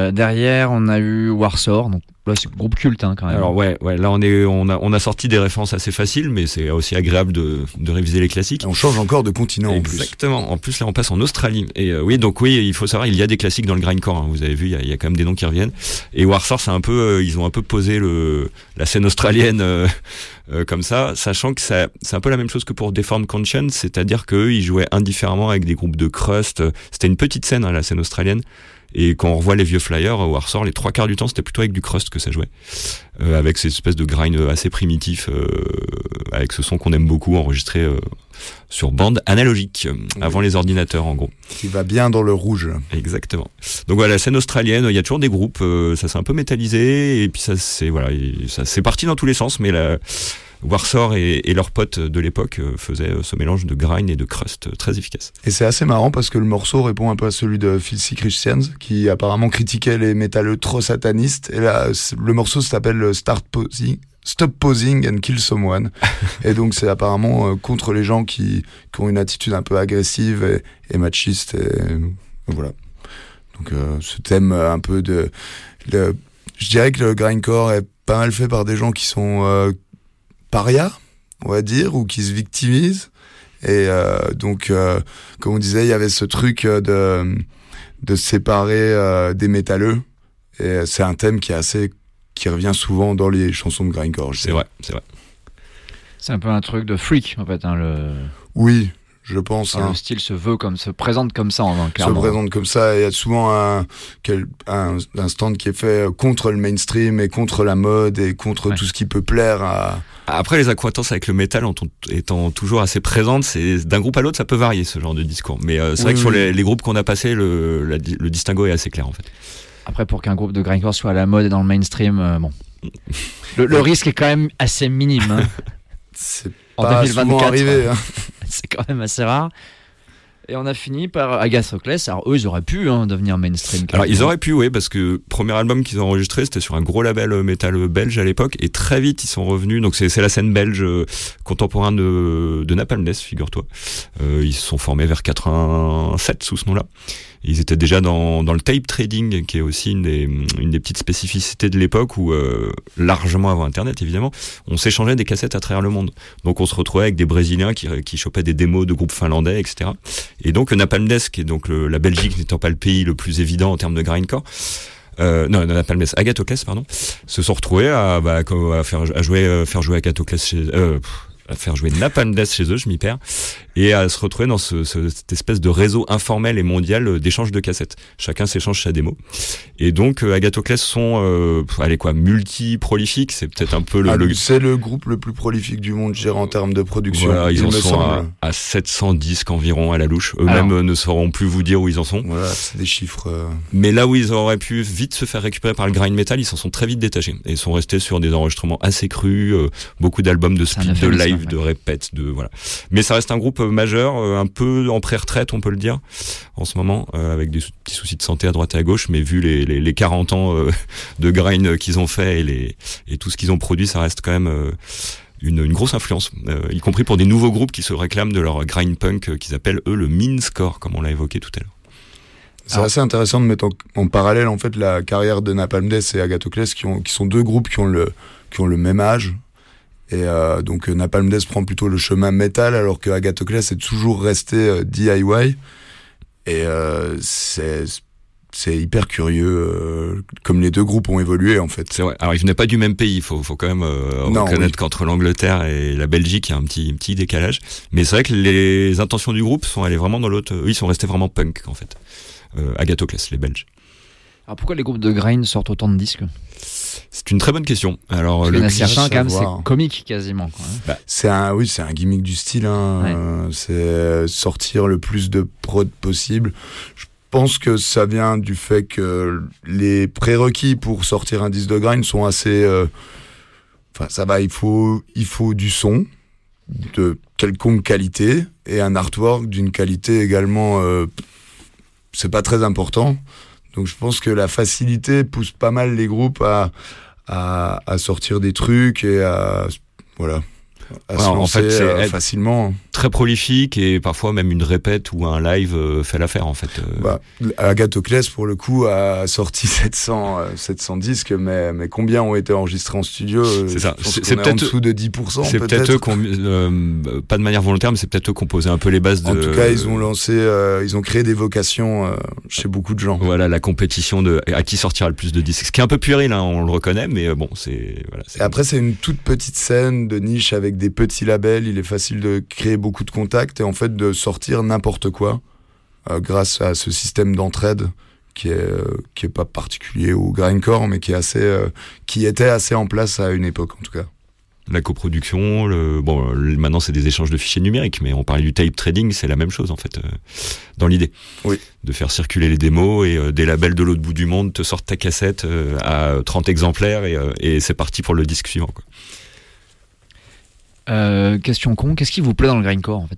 Euh, derrière, on a eu Warsaw, donc là c'est groupe culte hein, quand même. Alors ouais, ouais, là on est, on a, on a sorti des références assez faciles, mais c'est aussi agréable de, de réviser les classiques. Et on change encore de continent en plus. Exactement. En plus là on passe en Australie. Et euh, oui, donc oui, il faut savoir, il y a des classiques dans le grindcore. Hein. Vous avez vu, il y, a, il y a quand même des noms qui reviennent. Et Warsaw, c'est un peu, euh, ils ont un peu posé le, la scène australienne euh, euh, comme ça, sachant que ça, c'est un peu la même chose que pour Deformed Conscience, c'est-à-dire qu'eux ils jouaient indifféremment avec des groupes de crust. C'était une petite scène, hein, la scène australienne. Et quand on revoit les vieux flyers, Warsaw, les trois quarts du temps, c'était plutôt avec du crust que ça jouait. Euh, avec ces espèces de grind assez primitifs, euh, avec ce son qu'on aime beaucoup, enregistré euh, sur bande analogique, euh, oui. avant les ordinateurs, en gros. Qui va bien dans le rouge. Exactement. Donc voilà, la scène australienne, il y a toujours des groupes, euh, ça s'est un peu métallisé, et puis ça c'est voilà, ça c'est parti dans tous les sens, mais la Warsaw et, et leurs potes de l'époque faisaient ce mélange de grind et de crust très efficace. Et c'est assez marrant parce que le morceau répond un peu à celui de Filthy Christians qui apparemment critiquait les métalleux trop satanistes. Et là, le morceau s'appelle Start Posing, Stop Posing and Kill Someone. Et donc c'est apparemment euh, contre les gens qui, qui ont une attitude un peu agressive et, et machiste. Et, et voilà. Donc euh, ce thème un peu de... Le, je dirais que le grindcore est pas mal fait par des gens qui sont... Euh, paria, on va dire, ou qui se victimisent. Et euh, donc, euh, comme on disait, il y avait ce truc de, de se séparer euh, des métalleux. Et c'est un thème qui est assez, qui revient souvent dans les chansons de grindcore. C'est vrai, c'est vrai. C'est un peu un truc de freak, en fait. Hein, le... Oui, je pense. Enfin, hein. Le style se veut comme, se présente comme ça, en clairement. Se présente comme ça. Il y a souvent un, un, un stand qui est fait contre le mainstream et contre la mode et contre ouais. tout ce qui peut plaire à... Après, les accointances avec le métal étant toujours assez présentes, c'est d'un groupe à l'autre, ça peut varier ce genre de discours. Mais euh, c'est oui, vrai que oui. sur les, les groupes qu'on a passés, le, la, le distinguo est assez clair en fait. Après, pour qu'un groupe de grindcore soit à la mode et dans le mainstream, euh, bon, le, le risque est quand même assez minime. Hein. C'est en pas deux mille vingt-quatre, souvent arrivé. Hein. C'est quand même assez rare. Et on a fini par Agathocles. Alors eux, ils auraient pu hein, devenir mainstream. Alors ils auraient pu, oui, parce que premier album qu'ils ont enregistré, c'était sur un gros label métal belge à l'époque, et très vite ils sont revenus. Donc c'est, c'est la scène belge euh, contemporaine de, de Napalm Death, figure-toi. Euh, ils se sont formés vers quatre-vingt-sept sous ce nom-là. Ils étaient déjà dans, dans le tape trading, qui est aussi une des, une des petites spécificités de l'époque où, euh, largement avant Internet évidemment, on s'échangeait des cassettes à travers le monde. Donc on se retrouvait avec des Brésiliens qui, qui chopaient des démos de groupes finlandais, et cetera. Et donc Napalm Death, qui est donc le, la Belgique n'étant pas le pays le plus évident en termes de grindcore, euh, non, Napalm Death, Agathocles, pardon, se sont retrouvés à, bah, à faire, à jouer, faire jouer Agathocles chez, euh, à faire jouer Napalm Death chez eux, je m'y perds, et à se retrouver dans ce, ce, cette espèce de réseau informel et mondial d'échange de cassettes. Chacun s'échange sa démo. Et donc, euh, Agathocles sont, euh, allez quoi, multi-prolifiques, c'est peut-être un peu le, ah, le... C'est le groupe le plus prolifique du monde, je dirais, en termes de production. Voilà, ils il en me sont semble. à, à sept cent dix environ à la louche. Eux-mêmes Alors, ne sauront plus vous dire où ils en sont. Voilà, c'est des chiffres... Euh... Mais là où ils auraient pu vite se faire récupérer par le grind metal, ils s'en sont très vite détachés. Et ils sont restés sur des enregistrements assez crus, euh, beaucoup d'albums de split, de live, ouais. de répètes, de voilà. Mais ça reste un groupe majeur, euh, un peu en pré-retraite, on peut le dire, en ce moment, euh, avec des petits soucis de santé à droite et à gauche, mais vu les, les, les quarante ans euh, de grind qu'ils ont fait et, les, et tout ce qu'ils ont produit, ça reste quand même euh, une, une grosse influence, euh, y compris pour des nouveaux groupes qui se réclament de leur grind punk, euh, qu'ils appellent eux le meancore, comme on l'a évoqué tout à l'heure. C'est Alors, assez intéressant de mettre en, en parallèle en fait la carrière de Napalm Death et Agathocles, qui, ont, qui sont deux groupes qui ont le, qui ont le même âge. Et euh, donc Napalm Death prend plutôt le chemin métal, alors que Agathocles est toujours resté euh, D I Y. Et euh, c'est c'est hyper curieux euh, comme les deux groupes ont évolué en fait. C'est vrai. Alors ils venaient pas du même pays, il faut faut quand même euh, non, reconnaître oui. qu'entre l'Angleterre et la Belgique, il y a un petit un petit décalage. Mais c'est vrai que les intentions du groupe sont allées vraiment dans l'autre. Eux, ils sont restés vraiment punk en fait. Euh, Agathocles, les Belges. Alors pourquoi les groupes de grind sortent autant de disques ? C'est une très bonne question. Alors Parce le que certains quand même c'est comique quasiment quoi. Bah, c'est un oui, c'est un gimmick du style hein. Ouais. Euh, c'est sortir le plus de prod possible. Je pense que ça vient du fait que les prérequis pour sortir un disque de grind sont assez euh, enfin ça va, il faut il faut du son de quelconque qualité et un artwork d'une qualité également euh, c'est pas très important. Donc je pense que la facilité pousse pas mal les groupes à, à, à sortir des trucs et à... Voilà. à Ouais, se en lancer fait, c'est euh, être- facilement. Très prolifique et parfois même une répète ou un live euh, fait l'affaire en fait. Euh, Bah, Agathoclès, pour le coup, a sorti sept cents, euh, sept cents disques, mais, mais combien ont été enregistrés en studio euh, C'est ça. je pense C'est- qu'on c'est est en peut-être- dessous de dix pour cent, c'est peut-être. peut-être eux qui ont, euh, pas de manière volontaire, mais c'est peut-être eux qui ont posé un peu les bases de. En tout cas, ils ont lancé, euh, ils ont créé des vocations euh, chez beaucoup de gens. Voilà la compétition de à qui sortira le plus de disques. Ce qui est un peu puéril, hein, on le reconnaît, mais euh, bon, c'est voilà. c'est Et après, c'est une toute petite scène de niche avec des petits labels. Il est facile de créer beaucoup de contacts et en fait de sortir n'importe quoi euh, grâce à ce système d'entraide qui est euh, qui est pas particulier au grindcore, mais qui est assez, euh, qui était assez en place à une époque en tout cas. la coproduction. Le, bon, le- maintenant c'est des échanges de fichiers numériques, mais on parlait du tape trading, c'est la même chose en fait, euh, dans l'idée. Oui. De faire circuler les démos et euh, des labels de l'autre bout du monde te sortent ta cassette euh, à trente exemplaires et, euh, et c'est parti pour le disque suivant, quoi. Euh, question con, qu'est-ce qui vous plaît dans le grindcore en fait?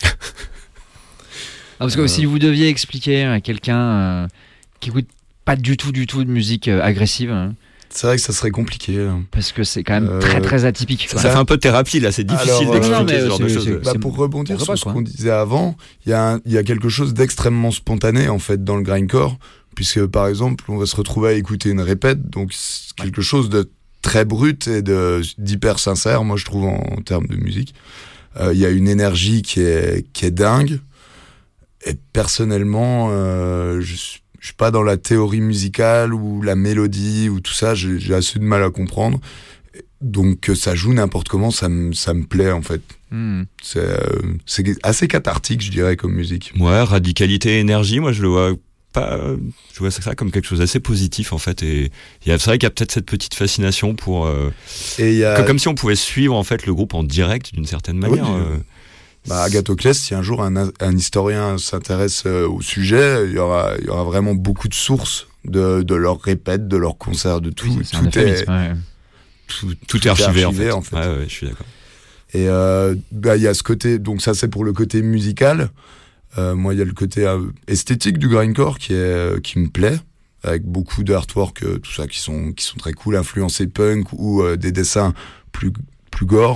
Ah, parce que Euh. si vous deviez expliquer à quelqu'un euh, qui écoute pas du tout du tout de musique euh, agressive, hein, C'est vrai que ça serait compliqué. hein. parce que c'est quand même Euh, très très atypique. Ça, quoi. ça fait un peu thérapie là, c'est difficile Alors, d'expliquer non, mais ce genre c'est- de choses. c'est- Bah, C'est- pour rebondir pourquoi sur pas, ce quoi. qu'on disait avant, il y, a un- il y a quelque chose d'extrêmement spontané en fait dans le grindcore, puisque par exemple on va se retrouver à écouter une répète, donc c'est quelque chose de très brut et de d'hyper sincère, moi je trouve en, en termes de musique. Euh, Il y a une énergie qui est qui est dingue. Et personnellement, euh, je suis je suis pas dans la théorie musicale ou la mélodie ou tout ça, j'ai j'ai assez de mal à comprendre. Donc que ça joue n'importe comment, ça me ça me plaît en fait. Hmm. C'est euh, c'est assez cathartique, je dirais, comme musique. Ouais, radicalité, énergie, moi je le vois pas, je vois ça comme quelque chose d'assez positif en fait, et il y a, c'est vrai qu'il y a peut-être cette petite fascination pour, euh, Et il y a, que- comme si on pouvait suivre en fait le groupe en direct d'une certaine manière. Oui. euh. bah, Agathoclès, si un jour un, un historien s'intéresse euh, au sujet, il y aura, il y aura vraiment beaucoup de sources de, de leurs répètes, de leurs concerts, de tout. Oui, c'est un tout, euphémisme, est, ouais. tout, Tout, est archivé, en fait. en fait. Ouais, ouais, je suis d'accord. Et euh, bah, il y a ce côté, donc ça c'est pour le côté musical. Euh, moi, il y a le côté euh, esthétique du grindcore qui est qui me plaît, avec beaucoup de artwork, euh, tout ça qui sont qui sont très cool, influencés punk ou euh, des dessins plus plus gore.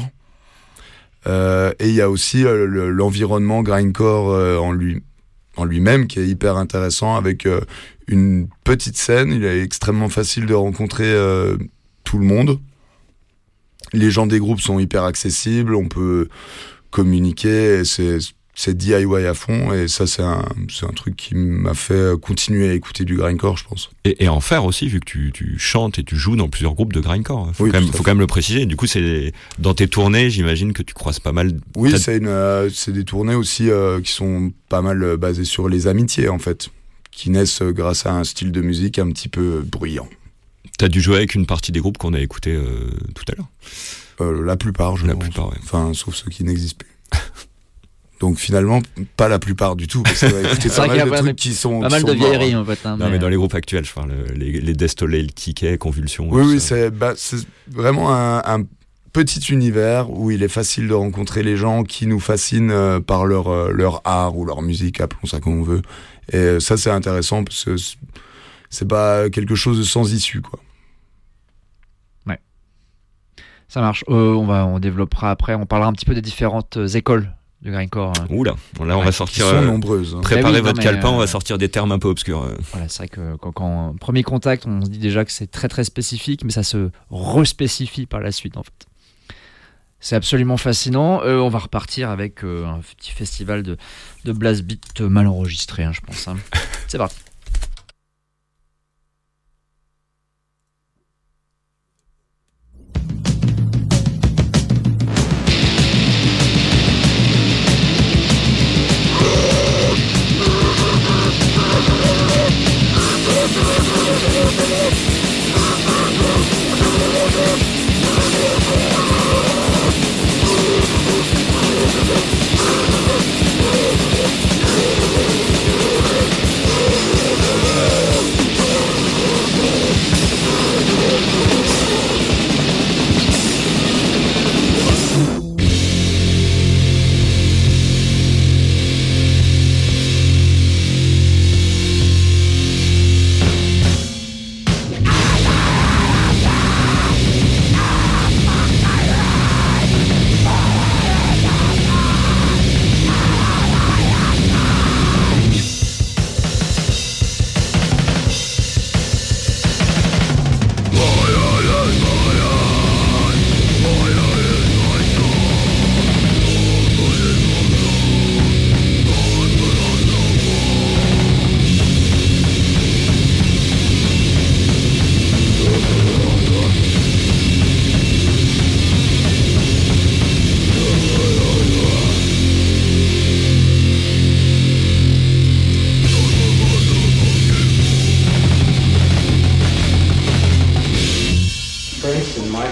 Euh, et il y a aussi euh, le- l'environnement grindcore euh, en lui en lui-même qui est hyper intéressant, avec euh, une petite scène. Il est extrêmement facile de rencontrer euh, tout le monde. Les gens des groupes sont hyper accessibles, on peut communiquer, et c'est c'est D I Y à fond, et ça c'est un c'est un truc qui m'a fait continuer à écouter du grindcore, je pense. Et, et en faire aussi, vu que tu, tu chantes et tu joues dans plusieurs groupes de grindcore. Faut Oui, quand même, tout à faut fait. quand même le préciser. Du coup, c'est dans tes tournées, j'imagine que tu croises pas mal. Oui, T'as- c'est une euh, c'est des tournées aussi euh, qui sont pas mal euh, basées sur les amitiés en fait, qui naissent euh, grâce à un style de musique un petit peu bruyant. T'as dû jouer avec une partie des groupes qu'on a écouté euh, tout à l'heure. Euh, la plupart, je La pense. plupart, ouais. Enfin, sauf ceux qui n'existent plus. Donc finalement, pas la plupart du tout, parce qu'on va écouter C'est pas vrai qu'il y mal a de pas- trucs qui sont Pas qui mal sont de morts, vieilleries hein. en fait. hein, Non, mais mais, dans les groupes actuels, je parle les, les Destolés, le Ticket, Convulsion. Oui, tout oui, ça. c'est bah, c'est vraiment un, un petit univers où il est facile de rencontrer les gens qui nous fascinent euh, par leur, euh, leur art ou leur musique, appelons ça comme on veut. Et euh, ça, c'est intéressant parce que c'est- c'est pas quelque chose de sans issue, quoi. Ça marche. Euh, on va, on développera après. On parlera un petit peu des différentes euh, écoles de grindcore. hein. Oula, là on Ouais, va Qui sortir. sont euh, nombreuses. hein. Préparez Eh oui, non, votre mais, calepin, euh, on va sortir des termes un peu obscurs. euh. Voilà, c'est vrai que quand, quand premier contact, on se dit déjà que c'est très très spécifique, mais ça se respécifie par la suite en fait. C'est absolument fascinant. Euh, on va repartir avec euh, un petit festival de, de blast beat mal enregistré, hein, je pense. hein. C'est parti. Thank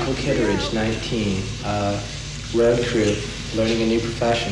Michael Kitteridge, nineteen, uh, road crew, learning a new profession.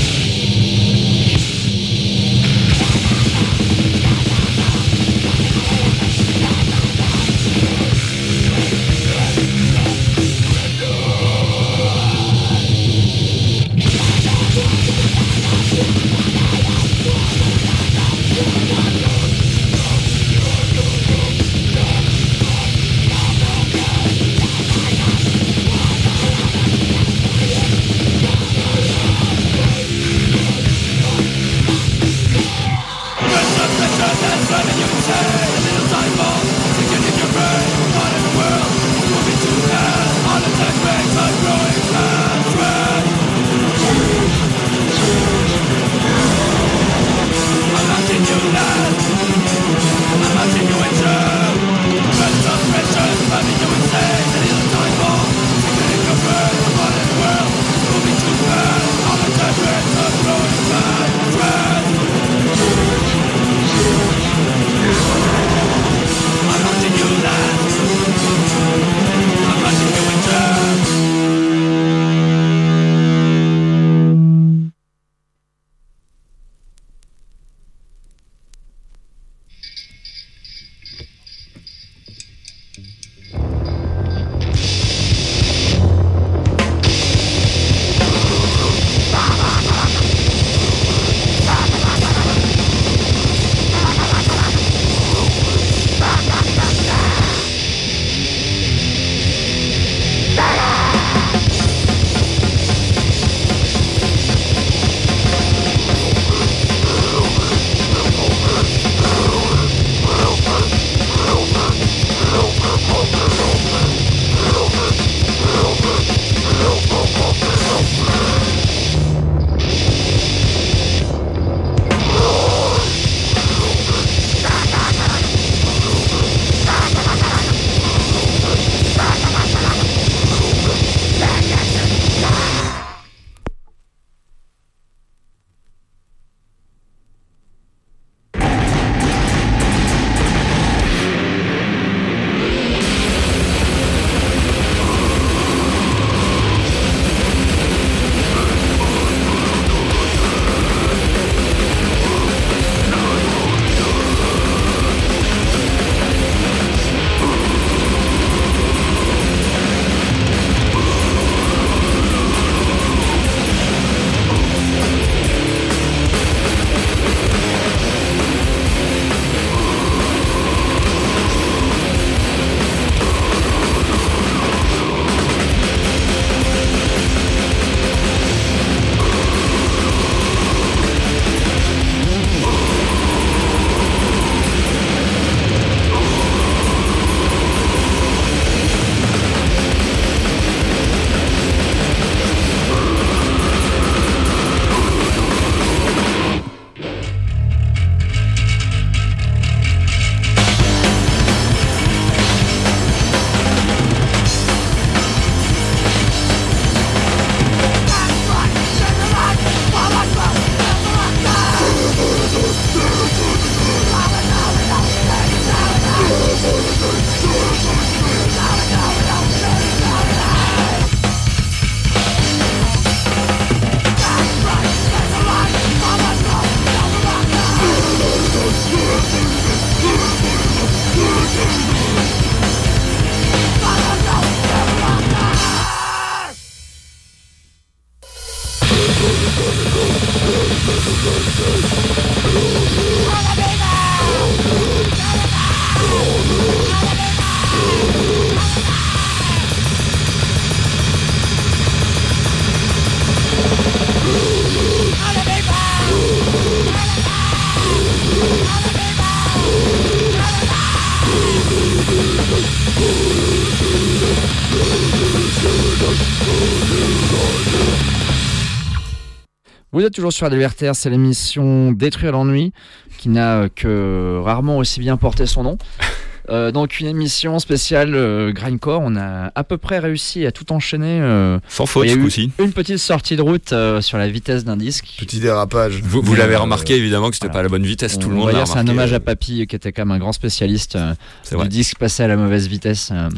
Vous êtes toujours sur A W R T R, c'est l'émission Détruire l'ennui, qui n'a que rarement aussi bien porté son nom. Euh, donc une émission spéciale euh, grindcore, on a à peu près réussi à tout enchaîner. Euh, Sans faute, ce coup-ci. Une petite sortie de route euh, sur la vitesse d'un disque. Petit dérapage. Vous, vous l'avez euh, remarqué évidemment que c'était voilà. pas à la bonne vitesse, On, tout le on monde va l'a dire, c'est remarqué. un hommage à Papy qui était quand même un grand spécialiste euh, C'est du vrai. disque passé à la mauvaise vitesse. Euh.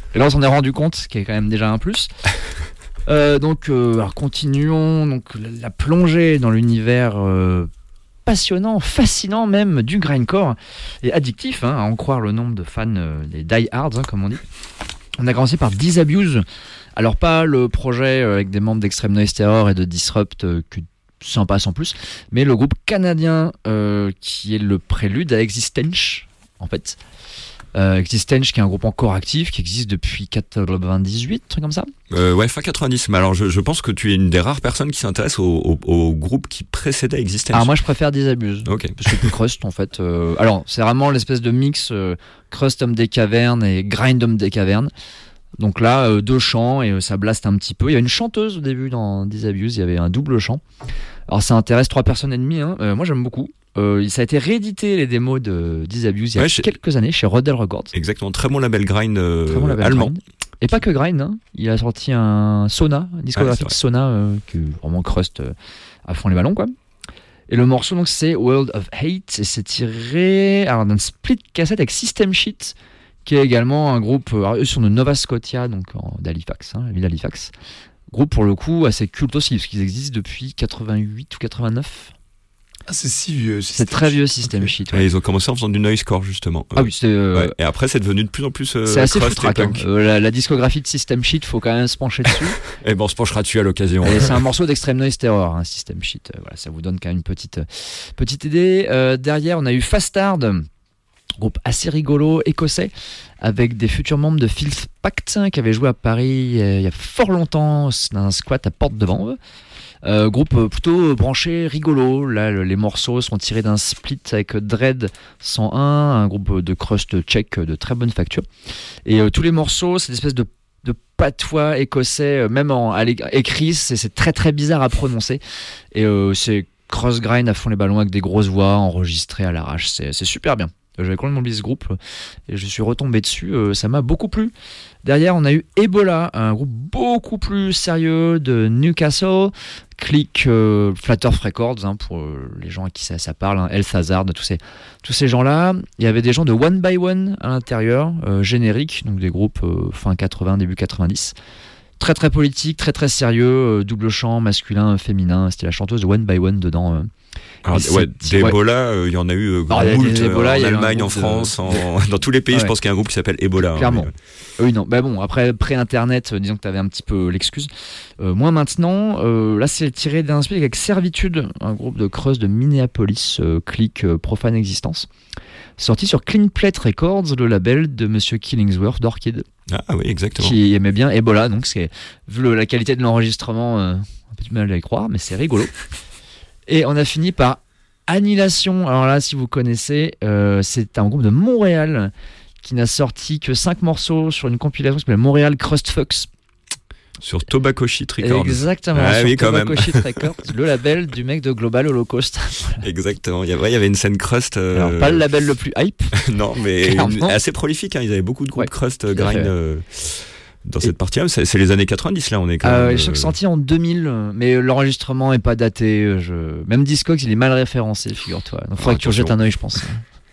Et là, on s'en est rendu compte, ce qui est quand même déjà un plus. Euh, donc, euh, alors continuons donc la, la plongée dans l'univers euh, passionnant, fascinant même du grindcore et addictif, hein, à en croire le nombre de fans euh, des die-hards, hein, comme on dit. On a commencé par Disabuse. Alors pas le projet euh, avec des membres d'Extreme Noise Terror et de Disrupt, euh, que sympa sans plus, mais le groupe canadien euh, qui est le prélude à Existence, en fait. Euh, Existence, qui est un groupe encore actif, qui existe depuis quatre-vingt-dix-huit, truc comme ça. Euh, ouais, fin quatre-vingt-dix. Mais alors, je, je pense que tu es une des rares personnes qui s'intéresse au, au, au groupe qui précédait Existence. Alors moi, je préfère Disabuse. Ok. Parce que Crust, en fait. Euh, alors, c'est vraiment l'espèce de mix euh, Crust Homme des Cavernes et Grind Homme des Cavernes. Donc là, euh, deux chants et euh, ça blaste un petit peu. Il y a une chanteuse au début dans Disabuse, il y avait un double chant. Alors ça intéresse trois personnes et demie. Hein. Euh, moi, j'aime beaucoup. Euh, ça a été réédité, les démos de Disabuse, il y a ouais, chez... quelques années chez Rodel Records. Exactement, très bon label Grind euh, très bon label allemand. Grind. Et pas que Grind, hein. Il a sorti un Sona, un discographique ah, Sona, euh, qui est vraiment Crust euh, à fond les ballons, quoi. Et le morceau, donc, c'est World of Hate, et c'est tiré alors, d'un split cassette avec System Shit, qui est également un groupe, alors, eux sont de Nova Scotia, donc en, d'Halifax, hein, la ville d'Halifax. Groupe pour le coup assez culte aussi, parce qu'ils existent depuis quatre-vingt-huit ou quatre-vingt-neuf. Ah, c'est si vieux. C'est très vieux System okay. Shit. Ouais. Et ils ont commencé en faisant du noisecore justement. Ah oui, c'était. Euh... Ouais. Et après, c'est devenu de plus en plus. Euh, c'est assez foutraque. Hein. Euh, la, la discographie de System Shit, faut quand même se pencher dessus. Et bon, on se penchera dessus à l'occasion. Et c'est un morceau d'Extreme Noise Terror, hein, System Shit. Euh, voilà, ça vous donne quand même une petite, petite idée. Euh, derrière, on a eu Fastard, groupe assez rigolo écossais, avec des futurs membres de Filth Pact, hein, qui avaient joué à Paris euh, il y a fort longtemps dans un squat à Porte de Vanves. Euh, groupe plutôt branché, rigolo. Là, le, les morceaux sont tirés d'un split avec Dread cent un, un groupe de crust tchèque de très bonne facture. Et euh, tous les morceaux, c'est une espèce de, de patois écossais, euh, même en à écrit, c'est, c'est très très bizarre à prononcer. Et euh, c'est cross grind à fond les ballons avec des grosses voix enregistrées à l'arrache. C'est, c'est super bien. J'avais complètement oublié ce groupe et je suis retombé dessus, euh, ça m'a beaucoup plu. Derrière, on a eu Ebola, un groupe beaucoup plus sérieux de Newcastle, Click, euh, Flat Earth Records, hein, pour euh, les gens à qui ça, ça parle, hein, Health Hazard, tous ces, tous ces gens-là. Il y avait des gens de One by One à l'intérieur, euh, génériques, donc des groupes euh, fin quatre-vingts, début quatre-vingt-dix. Très très politique, très très sérieux, euh, double chant, masculin, féminin. C'était la chanteuse de One by One dedans. Euh. Alors, ouais, d'Ebola, il ouais. euh, y en a eu euh, Alors, moult, des, Ebola, en Allemagne, en France, de... en... dans tous les pays, ouais. Je pense qu'il y a un groupe qui s'appelle Ebola. Clairement. Hein, mais... Oui, non. Bah bon, après, pré-internet, disons que tu avais un petit peu l'excuse. Euh, moi maintenant, euh, là, c'est tiré d'un split avec Servitude, un groupe de crust de Minneapolis, euh, Click, euh, Profane Existence. Sorti sur Clean Plate Records, le label de Monsieur Killingsworth d'Orchid. Ah oui, exactement. Qui aimait bien Ebola, donc c'est, vu le, la qualité de l'enregistrement, euh, un peu du mal à y croire, mais c'est rigolo. Et on a fini par Annihilation. Alors là, si vous connaissez, euh, c'est un groupe de Montréal qui n'a sorti que cinq morceaux sur une compilation qui s'appelle Montréal Crust Fucks. Sur Tobacco Shit Records. Exactement, ah, sur oui, Tobacco Shit Records, le label du mec de Global Holocaust. Voilà. Exactement, il y, avait, ouais, il y avait une scène crust. Euh... Alors, pas le label le plus hype. Non, mais une, assez prolifique, hein. Ils avaient beaucoup de groupes ouais, crust, grind euh, dans et cette partie-là. C'est, c'est les années quatre-vingt-dix, là, on est quand euh, même. Je suis sorti en deux mille, mais l'enregistrement est pas daté. Je... Même Discogs, il est mal référencé, figure-toi. Donc, il faudrait ah, que tu rejettes un œil, je pense.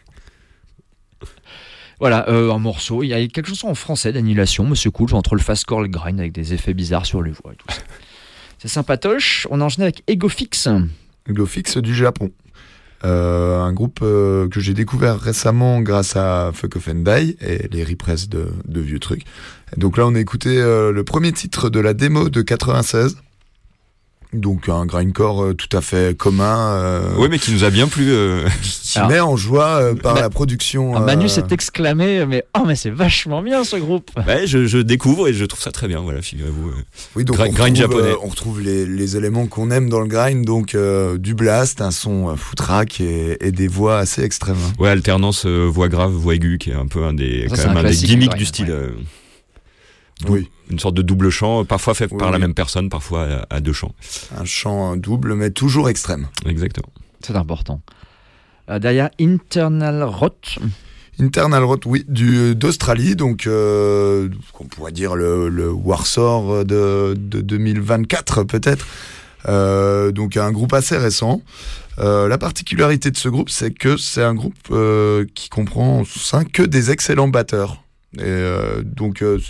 Voilà, euh, un morceau. Il y a quelques chansons en français d'Annihilation, mais c'est cool, entre le fastcore et le grind avec des effets bizarres sur les voix et tout ça. C'est sympatoche. On a enchaîné avec Egofix. Egofix du Japon. Euh, un groupe euh, que j'ai découvert récemment grâce à Fuck Off and Die et les represses de, de vieux trucs. Et donc là, on a écouté euh, le premier titre de la démo de quatre-vingt-seize. Donc un grindcore euh, tout à fait commun. Euh, oui, mais qui nous a bien plu. Euh... Qui Alors, met en joie euh, par Ma... la production. Alors, Manu euh... s'est exclamé, mais oh mais c'est vachement bien ce groupe. Ouais, je, je découvre et je trouve ça très bien. Voilà, figurez-vous. Euh... Oui, donc Gr- on, grind retrouve, japonais. Euh, on retrouve les, les éléments qu'on aime dans le grind, donc euh, du blast, un son euh, footrack et, et des voix assez extrêmes. Hein. Ouais, alternance euh, voix grave, voix aiguë, qui est un peu un des, ça, quand même un, un des gimmicks du style. Ouais. Euh... Oui. Une sorte de double chant, parfois fait oui, par oui. la même personne, parfois à, à deux chants. Un chant double, mais toujours extrême. Exactement. C'est important. Euh, derrière, Internal Rot. Internal Rot, oui, du, d'Australie, donc euh, on pourrait dire le, le Warsaw de, de deux mille vingt-quatre peut-être. Euh, donc un groupe assez récent. Euh, la particularité de ce groupe, c'est que c'est un groupe euh, qui comprend en sein que des excellents batteurs. Et euh, donc... Euh,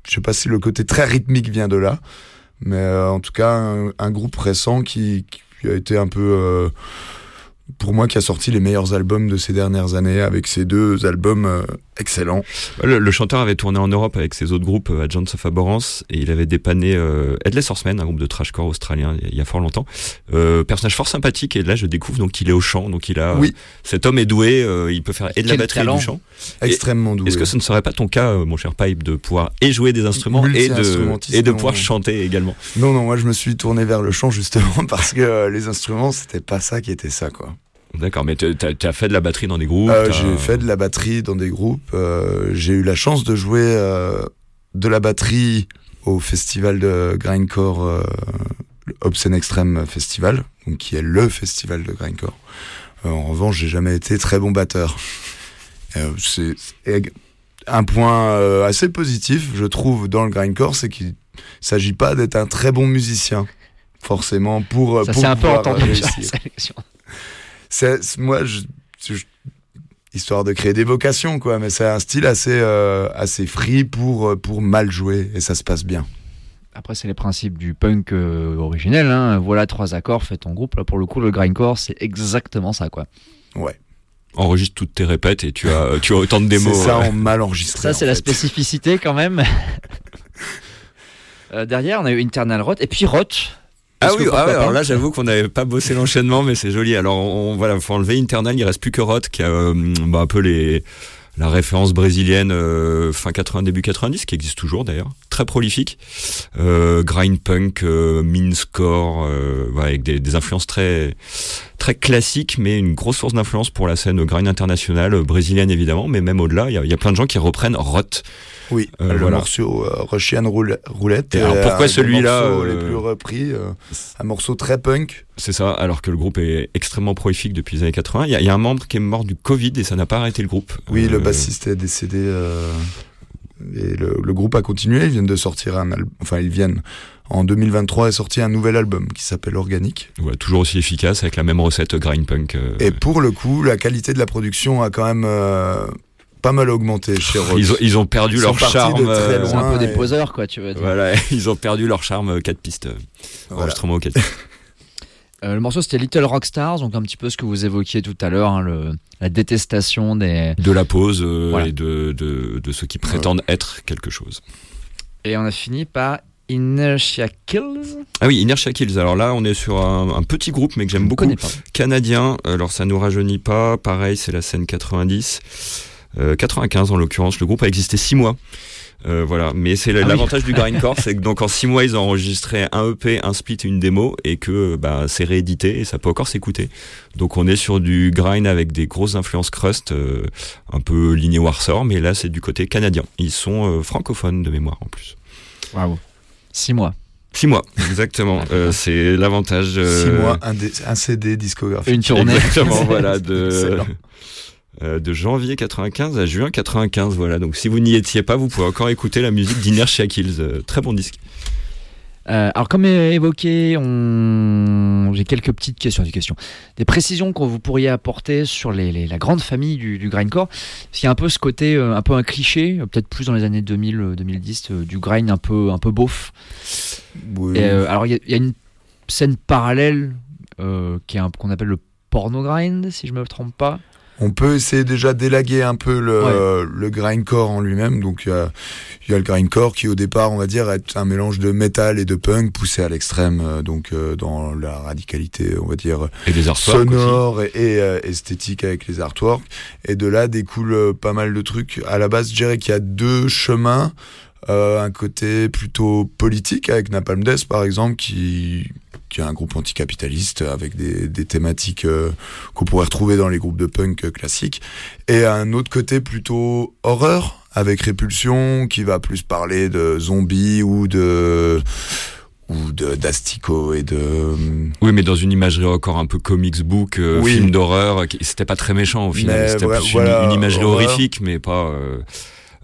je sais pas si le côté très rythmique vient de là, mais euh, en tout cas un, un groupe récent qui, qui a été un peu euh, pour moi qui a sorti les meilleurs albums de ces dernières années avec ces deux albums euh, excellents. Le, le chanteur avait tourné en Europe avec ses autres groupes euh, Agents of Abhorrence et il avait dépanné euh, Headless Horsemen, un groupe de trashcore australien il y a fort longtemps. Euh, personnage fort sympathique et là je découvre donc qu'il est au chant, donc il a oui. euh, cet homme est doué, euh, il peut faire et de la batterie talent. et du chant. Extrêmement doué. Est-ce que ce ne serait pas ton cas, euh, mon cher Pipe, de pouvoir et jouer des instruments et de et de pouvoir chanter également? Non non, moi je me suis tourné vers le chant justement parce que euh, les instruments c'était pas ça qui était ça quoi. D'accord, mais t'as, t'as fait de la batterie dans des groupes euh, J'ai fait de la batterie dans des groupes. Euh, j'ai eu la chance de jouer euh, de la batterie au festival de grindcore, euh, le Obscene Extreme Festival, donc qui est le festival de grindcore. Euh, en revanche, j'ai jamais été très bon batteur. Euh, c'est, c'est un point euh, assez positif, je trouve, dans le grindcore, c'est qu'il s'agit pas d'être un très bon musicien, forcément, pour ça pour c'est un peu pouvoir entendu réussir. sur la sélection. C'est, c'est, moi, je, je, histoire de créer des vocations, quoi, mais c'est un style assez, euh, assez free pour, pour mal jouer, et ça se passe bien. Après, c'est les principes du punk euh, originel, hein. Voilà, trois accords, fais ton groupe. Là, pour le coup, le grindcore, c'est exactement ça, quoi. Ouais. Enregistre toutes tes répètes et tu as, tu as autant de démos. C'est ça, ouais. en mal enregistré. Ça, c'est en la fait. spécificité, quand même. euh, derrière, on a eu Internal Rot, et puis Rot. Ah Parce oui, que ah ouais, pas alors là j'avoue qu'on n'avait pas bossé l'enchaînement, mais c'est joli. Alors on voilà, faut enlever Internal, il reste plus que Rot qui a euh, bah, un peu les la référence brésilienne euh, fin quatre-vingts début quatre-vingt-dix qui existe toujours d'ailleurs, très prolifique. Euh, grind punk, euh, meancore, euh, ouais, avec des, des influences très très classiques, mais une grosse source d'influence pour la scène grind internationale euh, brésilienne évidemment, mais même au-delà, il y a, y a plein de gens qui reprennent Rot. Oui, Euh, le voilà. morceau euh, Russian Roul- Roulette. Et alors, est pourquoi un des celui-là, morceaux euh, les plus repris, euh, un morceau très punk. C'est ça, alors que le groupe est extrêmement prolifique depuis les années quatre-vingts. Il y a, il y a un membre qui est mort du Covid et ça n'a pas arrêté le groupe. Oui, Euh, le bassiste est décédé. Euh, et le, le groupe a continué. Ils viennent de sortir un album. Enfin, ils viennent en deux mille vingt-trois est sorti un nouvel album qui s'appelle Organique. Ouais, toujours aussi efficace avec la même recette grind punk. Euh, Et pour le coup, la qualité de la production a quand même euh, pas mal augmenté chez Rot. Ils ont, ils ont perdu Ils leur sont partis charme. de très euh, loin. C'est un peu des et- poseurs, quoi, tu veux dire. Voilà, ils ont perdu leur charme quatre pistes. Voilà. Enregistrement aux quatre pistes. Euh, le morceau, c'était Little Rockstars, donc un petit peu ce que vous évoquiez tout à l'heure, hein, le, la détestation des... De la pause euh, Voilà. et de, de, de ceux qui prétendent être quelque chose. Et on a fini par Inertia Kills. Ah oui, Inertia Kills. Alors là, on est sur un, un petit groupe, mais que j'aime Je beaucoup. connais pas. Canadien. Alors ça nous rajeunit pas. Pareil, c'est la scène quatre-vingt-dix. Euh, quatre-vingt-quinze en l'occurrence. Le groupe a existé six mois. Euh, voilà, mais c'est Ah l'avantage du grindcore, c'est que donc en six mois ils ont enregistré un E P, un split et une démo, et que bah c'est réédité et ça peut encore s'écouter. Donc on est sur du grind avec des grosses influences crust, euh, un peu ligné Warsaw, mais là c'est du côté canadien. Ils sont euh, francophones de mémoire en plus. Bravo. Six mois. Six mois, exactement. euh, c'est l'avantage. Euh, Six mois, un, dé- un C D discographique. Une tournée. Exactement, voilà de. Excellent. Euh, de janvier quatre-vingt-quinze à juin quatre-vingt-quinze, voilà. Donc si vous n'y étiez pas, vous pouvez encore écouter la musique d'Inertia Kills. Euh, très bon disque. Euh, alors comme évoqué, on... j'ai quelques petites questions, des questions, des précisions que vous pourriez apporter sur les, les, la grande famille du, du grindcore. Parce qu'il y a un peu ce côté, euh, un peu un cliché, euh, peut-être plus dans les années deux mille, deux mille dix, euh, du grind un peu, un peu beauf. Oui. Et, euh, alors il y, a- il y a une scène parallèle euh, qui est un- qu'on appelle le porno grind, si je me trompe pas. On peut essayer déjà d'élaguer un peu le, Ouais. le grindcore en lui-même. Donc il y a, il y a le grindcore qui au départ, on va dire, est un mélange de métal et de punk poussé à l'extrême. euh, Donc euh, dans la radicalité, on va dire, Et des artworks aussi. sonore et, et, euh, esthétique avec les artworks. Et de là découle euh, pas mal de trucs. À la base, je dirais qu'il y a deux chemins. Euh, un côté plutôt politique avec Napalm Death par exemple, qui qui est un groupe anticapitaliste avec des, des thématiques euh, qu'on pourrait retrouver dans les groupes de punk euh, classiques, et un autre côté plutôt horreur avec Répulsion qui va plus parler de zombies ou de ou de d'asticots et de Oui, mais dans une imagerie encore un peu comics book, euh, Oui. film d'horreur. qui- C'était pas très méchant au final. Mais C'était voilà- plus voilà, une, une imagerie horreur. horrifique, mais pas. Euh,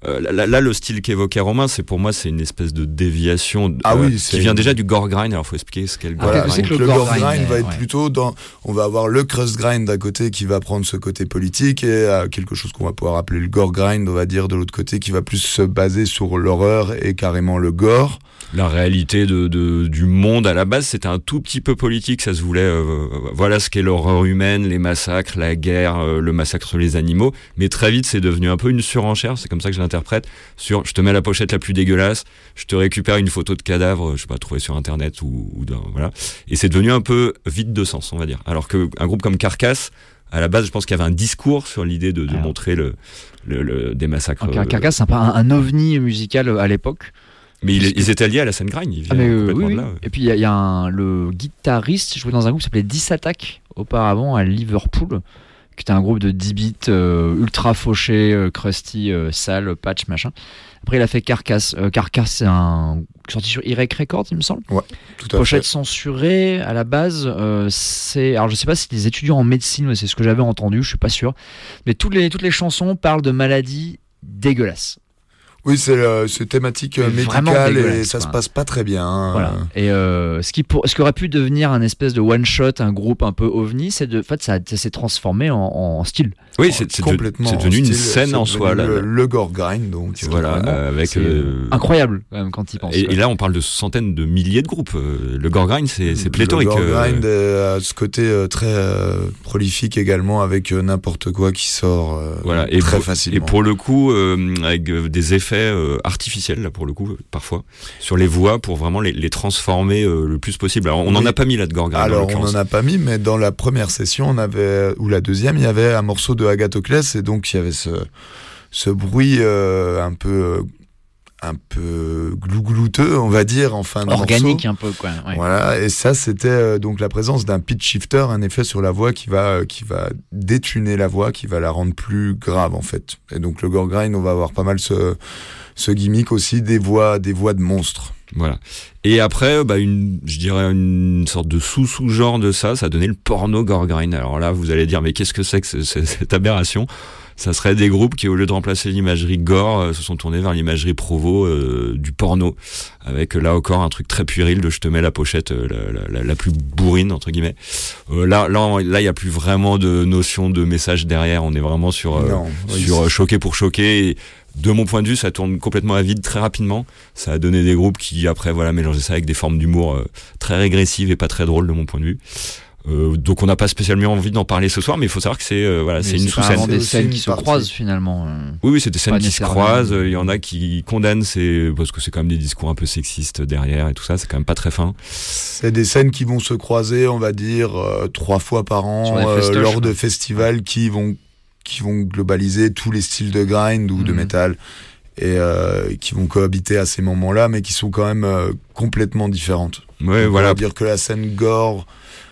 Euh, là, là, le style qu'évoquait Romain, c'est pour moi, c'est une espèce de déviation ah euh, oui, qui c'est... vient déjà du gore grind. Alors, faut expliquer ce qu'est le gore voilà, grind. donc le le gore gore grind, grind va ouais. être plutôt dans, on va avoir le crust grind d'un côté qui va prendre ce côté politique et euh, quelque chose qu'on va pouvoir appeler le gore grind, on va dire de l'autre côté, qui va plus se baser sur l'horreur et carrément le gore. La réalité de, de du monde à la base, c'était un tout petit peu politique. Ça se voulait, euh, voilà ce qu'est l'horreur humaine, les massacres, la guerre, euh, le massacre sur les animaux. Mais très vite, c'est devenu un peu une surenchère. C'est comme ça que je l'interprète. Sur, je te mets la pochette la plus dégueulasse, je te récupère une photo de cadavre, je sais pas, trouvé sur internet ou, ou dans, voilà. Et c'est devenu un peu vide de sens, on va dire. Alors que un groupe comme Carcass, à la base, je pense qu'il y avait un discours sur l'idée de, de Alors, montrer le, le, le des massacres. Car- Carcass, c'est un, un, un ovni musical à l'époque. Mais ils, ils étaient liés à la scène grind. Ils Ah mais viennent euh, complètement oui, de oui. là. Et puis il y a, y a un, le guitariste jouait dans un groupe qui s'appelait Diss Attack auparavant à Liverpool, qui était un groupe de dix bits euh, ultra fauché, euh, crusty, euh, sale, patch, machin. Après il a fait Carcass. Euh, Carcass c'est un sorti sur Erect Records il me semble. Ouais, tout à Pochette fait. censurée à la base. Euh, c'est alors je sais pas si les étudiants en médecine, mais c'est ce que j'avais entendu, je suis pas sûr. Mais toutes les toutes les chansons parlent de maladies dégueulasses. Oui, c'est, euh, c'est thématique euh, Mais vraiment médicale et dégueulasse, ça quoi. se passe pas très bien. Hein. Voilà. Et euh, ce qui pour, ce qui aurait pu devenir un espèce de one shot, un groupe un peu ovni, c'est de, en fait, ça, ça s'est transformé en, en style. Oui, c'est, c'est, complètement. c'est devenu une style, scène c'est en devenu soi. Là, le, le gore grind, donc. euh, voilà, vraiment. euh, avec. C'est euh, incroyable quand même quand il pense. Et, et là, on parle de centaines de milliers de groupes. Euh, Le gore grind, c'est, c'est pléthorique. Le gore euh, grind euh, a ce côté euh, très euh, prolifique également, avec euh, n'importe quoi qui sort euh, Voilà. Et très pour, facilement. et pour le coup, euh, avec euh, des effets euh, artificiels, là, pour le coup, euh, parfois, sur les voix, pour vraiment les, les transformer euh, le plus possible. Alors, on n'en Oui. a pas mis là de gore grind. Alors, en on l'occurrence. n'en a pas mis, mais dans la première session, on avait, ou la deuxième, il y avait un morceau de Agathoclès, et donc il y avait ce, ce bruit euh, un peu, un peu glouglouteux, on va dire, en fin de Organique morceau. un peu, quoi. Ouais. Voilà, et ça, c'était euh, donc la présence d'un pitch shifter, un effet sur la voix qui va, euh, qui va détuner la voix, qui va la rendre plus grave, en fait. Et donc, le gore grind, on va avoir pas mal ce, ce gimmick aussi des voix, des voix de monstres. Voilà. Et après, bah une, je dirais une sorte de sous-sous-genre de ça, ça a donné le porno gore grind. Alors là, vous allez dire, mais qu'est-ce que c'est que ce- ce- cette aberration ? Ça serait des groupes qui, au lieu de remplacer l'imagerie gore, euh, se sont tournés vers l'imagerie provo euh, du porno, avec là encore un truc très puéril de je te mets la pochette euh, la, la, la plus bourrine entre guillemets. Euh, là, là, là, il y a plus vraiment de notion de message derrière. On est vraiment sur euh, Non, oui, sur c'est- euh, choquer pour choquer. Et, de mon point de vue, ça tourne complètement à vide très rapidement. Ça a donné des groupes qui, après, voilà, mélangeaient ça avec des formes d'humour euh, très régressives et pas très drôles de mon point de vue. Euh, donc, on n'a pas spécialement envie d'en parler ce soir, mais il faut savoir que c'est, euh, voilà, Mais c'est une pas sous-scène. vraiment C'est des aussi scènes une qui se partie. croisent finalement. euh. Oui, oui, c'est des scènes Pas qui se nécessairement. croisent. Il y en a qui condamnent, c'est parce que c'est quand même des discours un peu sexistes derrière et tout ça. C'est quand même pas très fin. C'est des scènes qui vont se croiser, on va dire, euh, trois fois par Sur an, des euh, festoches, lors quoi. de festivals qui vont, qui vont globaliser tous les styles de grind ou de Mhm. métal et euh, qui vont cohabiter à ces moments-là, mais qui sont quand même euh, complètement différentes. Ouais, On voilà. va dire que la scène gore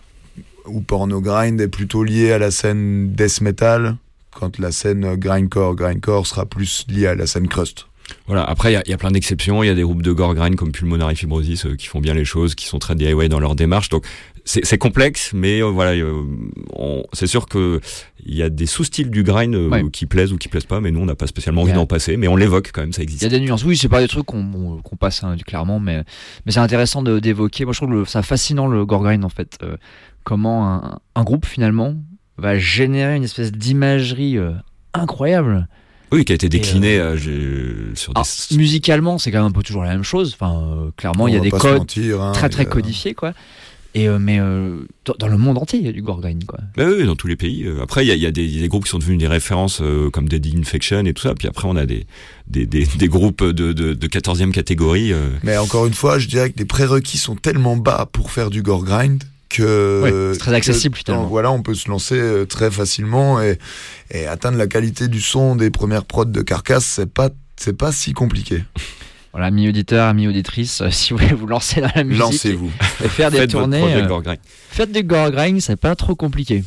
ou porno grind est plutôt liée à la scène death metal, quand la scène grindcore, grindcore sera plus liée à la scène crust. Voilà. Après, il y a, il y a plein d'exceptions. Il y a des groupes de gore grind comme Pulmonary Fibrosis euh, qui font bien les choses, qui sont très D I Y dans leur démarche. Donc, c'est, c'est complexe, mais euh, voilà, euh, on, c'est sûr que il y a des sous-styles du grind euh, Ouais. qui plaisent ou qui plaisent pas, mais nous, on n'a pas spécialement envie Il y a- d'en passer, mais on l'évoque quand même, ça Il y existe. a des nuances. Oui, c'est pas des trucs qu'on, bon, qu'on passe hein, clairement, mais mais c'est intéressant de, d'évoquer. Moi, je trouve le, ça fascinant le gore grind en fait. Euh, comment un, un groupe finalement va générer une espèce d'imagerie euh, incroyable. Oui, qui a été décliné euh, j'ai- sur des. Alors, musicalement, c'est quand même un peu toujours la même chose. Enfin, euh, clairement, il y a On va des pas se codes mentir, hein, très très il y a- codifiés, quoi. Et euh, mais euh, dans, dans le monde entier, il y a du gore grind, quoi. Bah oui, dans tous les pays. Euh, Après, il y a, il y, a des- il y a des groupes qui sont devenus des références euh, comme Deadly Infection et tout ça. Puis après, on a des des, des, des groupes de, de, de quatorzième catégorie. euh. Mais encore une fois, je dirais que les prérequis sont tellement bas pour faire du gore grind que Ouais, c'est très accessible, que, finalement. Voilà, on peut se lancer euh, très facilement et, et atteindre la qualité du son des premières prods de Carcass, c'est pas c'est pas si compliqué. Voilà, amis auditeurs, amis auditrices, euh, si vous voulez vous lancer dans la musique Lancez-vous. et faire des Faites votre tournées, projet euh, gore grind. faites du gore grind, c'est pas trop compliqué.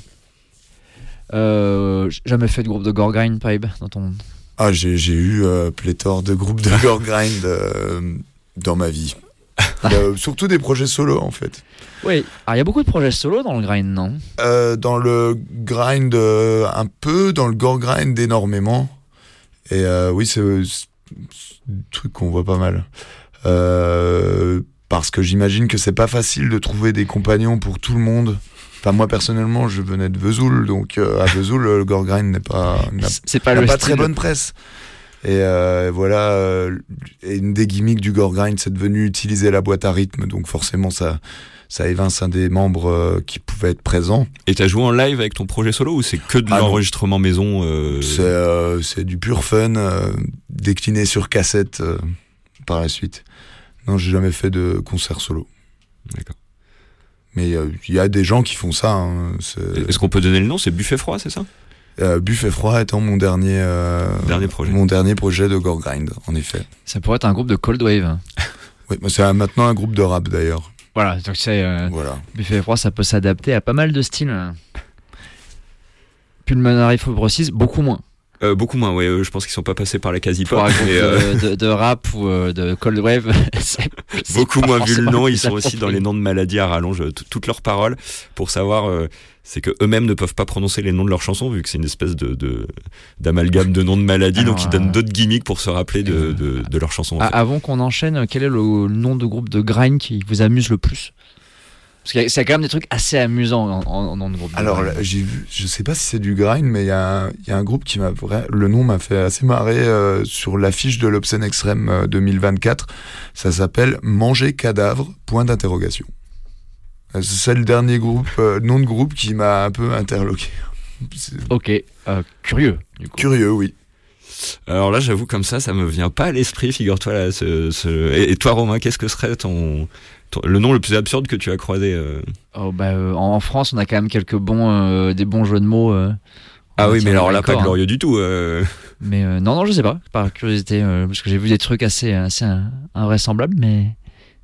Euh, j'ai jamais fait de groupe de gore grind, Pipe, dans ton. Ah, j'ai j'ai eu euh, pléthore de groupes de gore grind euh, dans ma vie. Euh, surtout des projets solo en fait. Oui. Alors il y a beaucoup de projets solo dans le grind, non? Euh, dans le grind euh, un peu, dans le gore grind énormément. Et euh, oui, c'est truc qu'on voit pas mal. Euh, parce que j'imagine que c'est pas facile de trouver des compagnons pour tout le monde. Enfin, moi personnellement, je venais de Vesoul, donc euh, à Vesoul, le gore grind n'est pas n'a, c'est pas, n'a le pas style. très bonne presse. Et euh, voilà, euh, et une des gimmicks du gore grind, c'est devenu utiliser la boîte à rythme, donc forcément ça ça évince un des membres euh, qui pouvait être présent. Et t'as joué en live avec ton projet solo ou c'est que de ah l'enregistrement maison euh... C'est euh, c'est du pur fun, euh, décliné sur cassette euh, par la suite. Non, j'ai jamais fait de concert solo. D'accord. Mais il euh, y a des gens qui font ça. Hein, c'est... Est-ce qu'on peut donner le nom? C'est Buffet Froid, c'est ça? euh, Buffet Froid étant mon dernier, euh, dernier projet. Mon dernier projet de gore grind, en effet. Ça pourrait être un groupe de cold wave. Oui, mais c'est maintenant un groupe de rap d'ailleurs. Voilà, donc c'est euh, voilà. Buffet Froid, ça peut s'adapter à pas mal de styles. Pulmonary Fibrosis, beaucoup moins. Euh, beaucoup moins, ouais. Euh, je pense qu'ils sont pas passés par la quasi-pop. Pour un groupe mais, euh... de, de, de rap ou euh, de cold wave, c'est, c'est beaucoup moins vu le nom. Ils sont approprié. aussi dans les noms de maladies à rallonge t- toutes leurs paroles pour savoir. Euh, c'est que eux-mêmes ne peuvent pas prononcer les noms de leurs chansons vu que c'est une espèce de, de d'amalgame de noms de maladies. Alors, donc ils donnent euh... d'autres gimmicks pour se rappeler de, de, de leurs chansons. En ah, fait. Avant qu'on enchaîne, quel est le nom de groupe de grind qui vous amuse le plus? Parce qu'il y a, c'est quand même des trucs assez amusants en, en, en groupe. Alors là, j'ai vu, je sais pas si c'est du grind, mais il y a, il y a un groupe qui m'a vrai, le nom m'a fait assez marrer euh, sur l'affiche de l'Obscene Extreme euh, deux mille vingt-quatre. Ça s'appelle Manger Cadavre, point d'interrogation. C'est le dernier groupe, euh, nom de groupe qui m'a un peu interloqué. C'est... Ok, euh, curieux. Du coup. Curieux, oui. Alors là, j'avoue, comme ça, ça me vient pas à l'esprit, figure-toi. Là, ce, ce... Et, et toi, Romain, qu'est-ce que serait ton, ton le nom le plus absurde que tu as croisé euh... Oh bah, euh, en France, on a quand même quelques bons, euh, des bons jeux de mots. Euh, ah oui, mais alors là, pas hein. glorieux du tout. Euh... Mais euh, non, non, je sais pas, par curiosité, euh, parce que j'ai vu des trucs assez, assez invraisemblables, mais.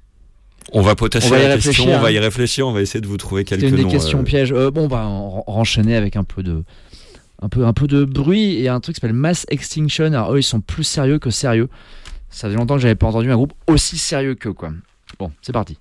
On va potasser on va la question, hein. on va y réfléchir, on va essayer de vous trouver quelques noms. C'est une des questions euh... pièges. Euh, bon, on va en, enchaîner avec un peu de, un peu, un peu de bruit et un truc qui s'appelle Mass Extinction. Alors eux, ils sont plus sérieux que sérieux. Ça fait longtemps que j'avais pas entendu un groupe aussi sérieux qu'eux, quoi. Bon, c'est parti.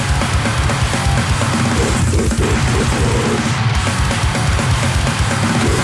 This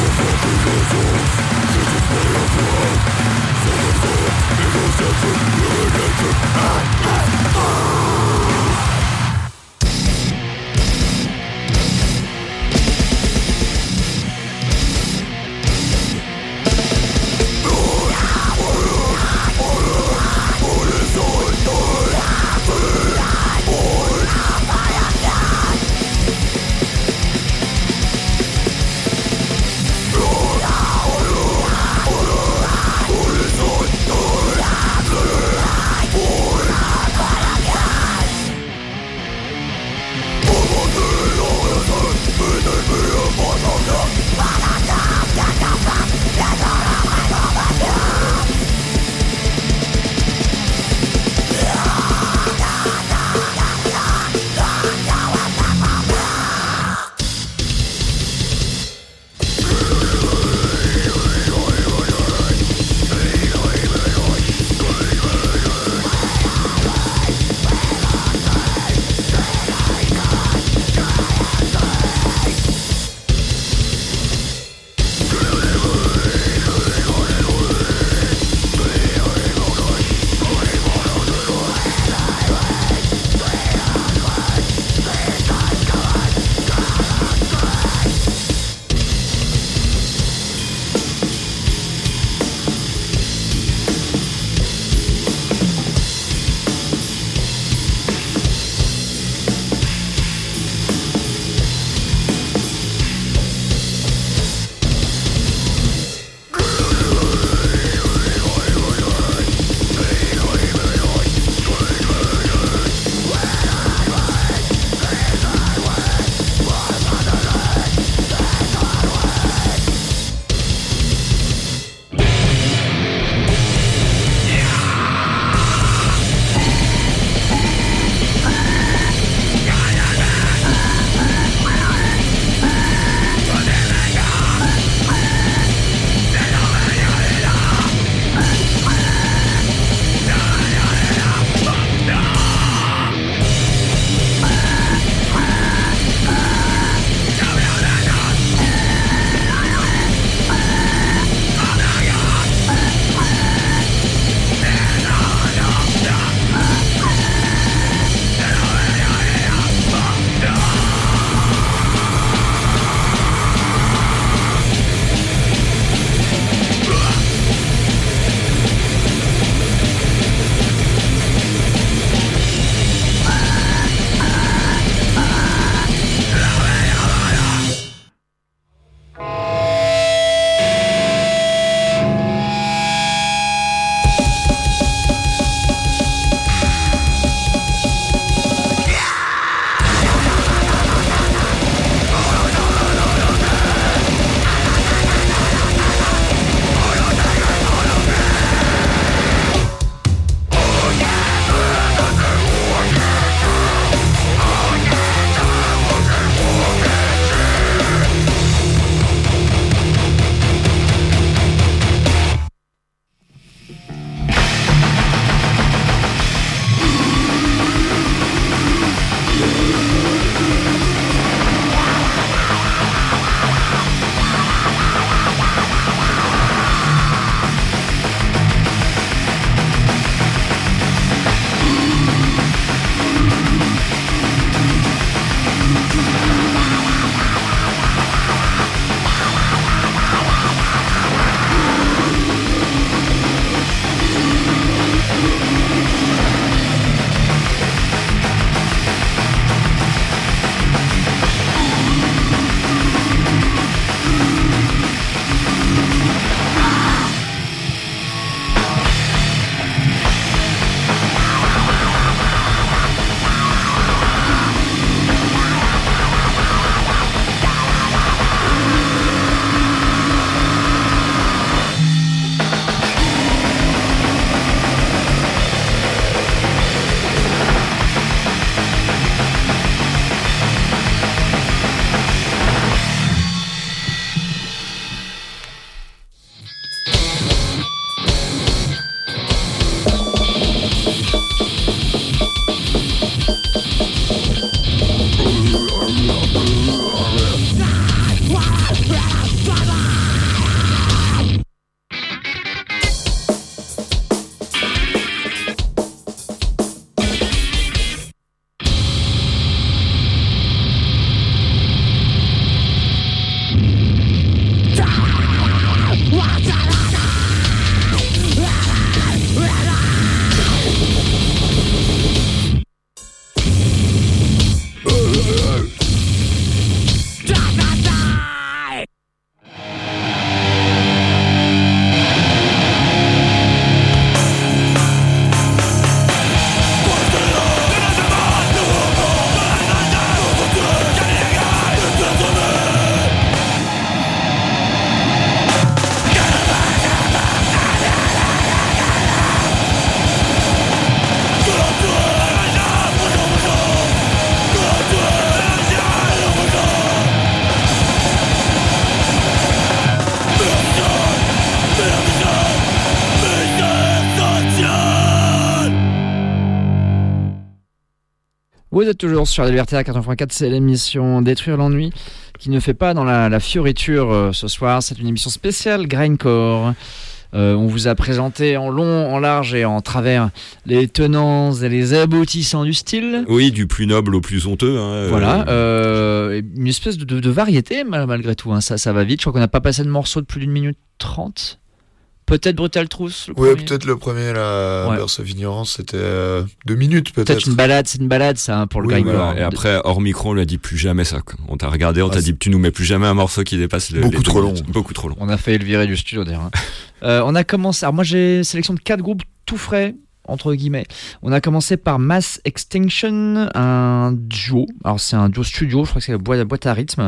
Vous êtes toujours sur la Liberté à quatre-vingts virgule quatre, c'est l'émission Détruire l'ennui qui ne fait pas dans la, la fioriture euh, ce soir. C'est une émission spéciale Grindcore. Euh, on vous a présenté en long, en large et en travers les tenants et les aboutissants du style. Oui, du plus noble au plus honteux. Hein, voilà, euh, une espèce de, de, de variété malgré tout. Hein. Ça, ça va vite. Je crois qu'on n'a pas passé de morceau de plus d'une minute trente. Peut-être Brutal Truth. Oui, peut-être le premier, la ouais. Burst of Ignorance, c'était euh, deux minutes peut-être. Peut-être une balade, c'est une balade ça hein, pour le oui, grindcore. Voilà. Et après, hors micro, on lui a dit plus jamais ça. On t'a regardé, on ah, t'a dit tu nous mets plus jamais un morceau qui dépasse le. Beaucoup les trop long. Beaucoup trop long. On a failli le virer du studio d'ailleurs. Hein. euh, on a commencé. Alors moi j'ai sélection de quatre groupes tout frais. Entre guillemets, on a commencé par Mass Extinction, un duo. Alors c'est un duo studio, je crois que c'est la boîte, la boîte à rythme.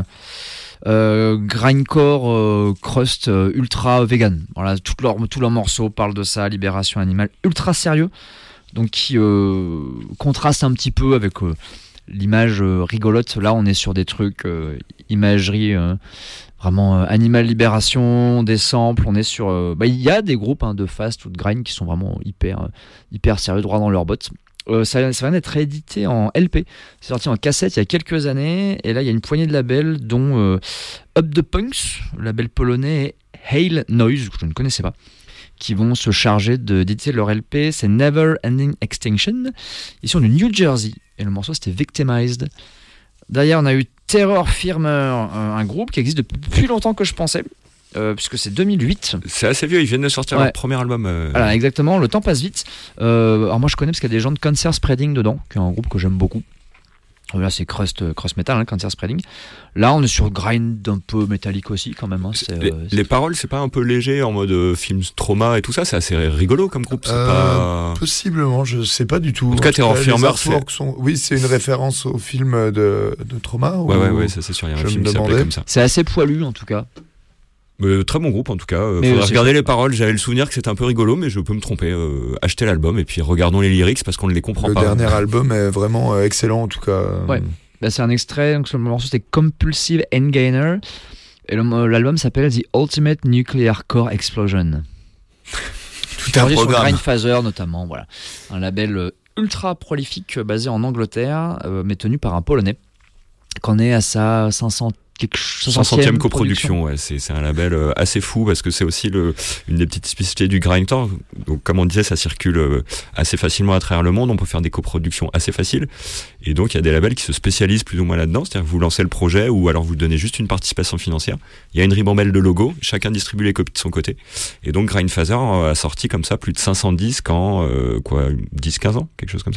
Euh, grindcore, euh, crust, euh, ultra vegan. Voilà, tous leurs tous leurs morceaux parlent de ça, libération animale, ultra sérieux. Donc qui euh, contraste un petit peu avec euh, l'image euh, rigolote. Là, on est sur des trucs euh, imagerie. Euh, Vraiment euh, Animal Libération, des samples, on est sur... Euh, bah, il y a des groupes hein, de fast ou de grind qui sont vraiment hyper, euh, hyper sérieux, droit dans leurs bottes. Euh, ça, ça vient d'être édité en L P, c'est sorti en cassette il y a quelques années, et là il y a une poignée de labels dont euh, Up the Punks, le label polonais, et Hail Noise, que je ne connaissais pas, qui vont se charger de, d'éditer leur L P, c'est Never Ending Extinction, ils sont du New Jersey, et le morceau c'était Victimized. Derrière on a eu Terror Firmer, un groupe qui existe depuis plus longtemps que je pensais, euh, puisque c'est deux mille huit. C'est assez vieux, ils viennent de sortir ouais. leur premier album. Euh... Voilà, exactement, le temps passe vite. Euh, alors moi je connais parce qu'il y a des gens de Cancer Spreading dedans, qui est un groupe que j'aime beaucoup. Là c'est crust, crust metal, hein, Cancer Spreading. Là on est sur grind un peu métallique aussi quand même. Hein, c'est, les, euh, c'est... les paroles c'est pas un peu léger en mode euh, film trauma et tout ça, c'est assez rigolo comme groupe. C'est euh, pas... Possiblement, je sais pas du tout. En tout cas Terror Firmer c'est... sont... Oui, c'est une référence au film de, de Trauma. Ouais, ouais, ouais, ça c'est sûr, il y a un film qui s'appelait comme ça. C'est assez poilu en tout cas. Euh, très bon groupe en tout cas. Euh, faudrait regarder les paroles. J'avais le souvenir que c'était un peu rigolo, mais je peux me tromper. Euh, achetez l'album et puis regardons les lyrics parce qu'on ne les comprend le pas. Le dernier album est vraiment euh, excellent en tout cas. Ouais. Bah, c'est un extrait. Donc le morceau c'était Compulsive Endgainer et le, l'album s'appelle The Ultimate Nuclear Core Explosion. Tout un programme. Sur Grindfather notamment. Voilà, un label euh, ultra prolifique euh, basé en Angleterre, euh, mais tenu par un Polonais. Qu'on est à sa cinq cents cinq centième coproduction, ouais, c'est, c'est un label euh, assez fou parce que c'est aussi le, une des petites spécificités du grindcore. Donc, comme on disait, ça circule euh, assez facilement à travers le monde. On peut faire des coproductions assez faciles. Et donc, il y a des labels qui se spécialisent plus ou moins là-dedans. C'est-à-dire que vous lancez le projet ou alors vous donnez juste une participation financière. Il y a une ribambelle de logos. Chacun distribue les copies de son côté. Et donc, Grindfather a sorti comme ça plus de cinq cents disques en, euh, quoi, dix quinze ans, quelque chose comme ça.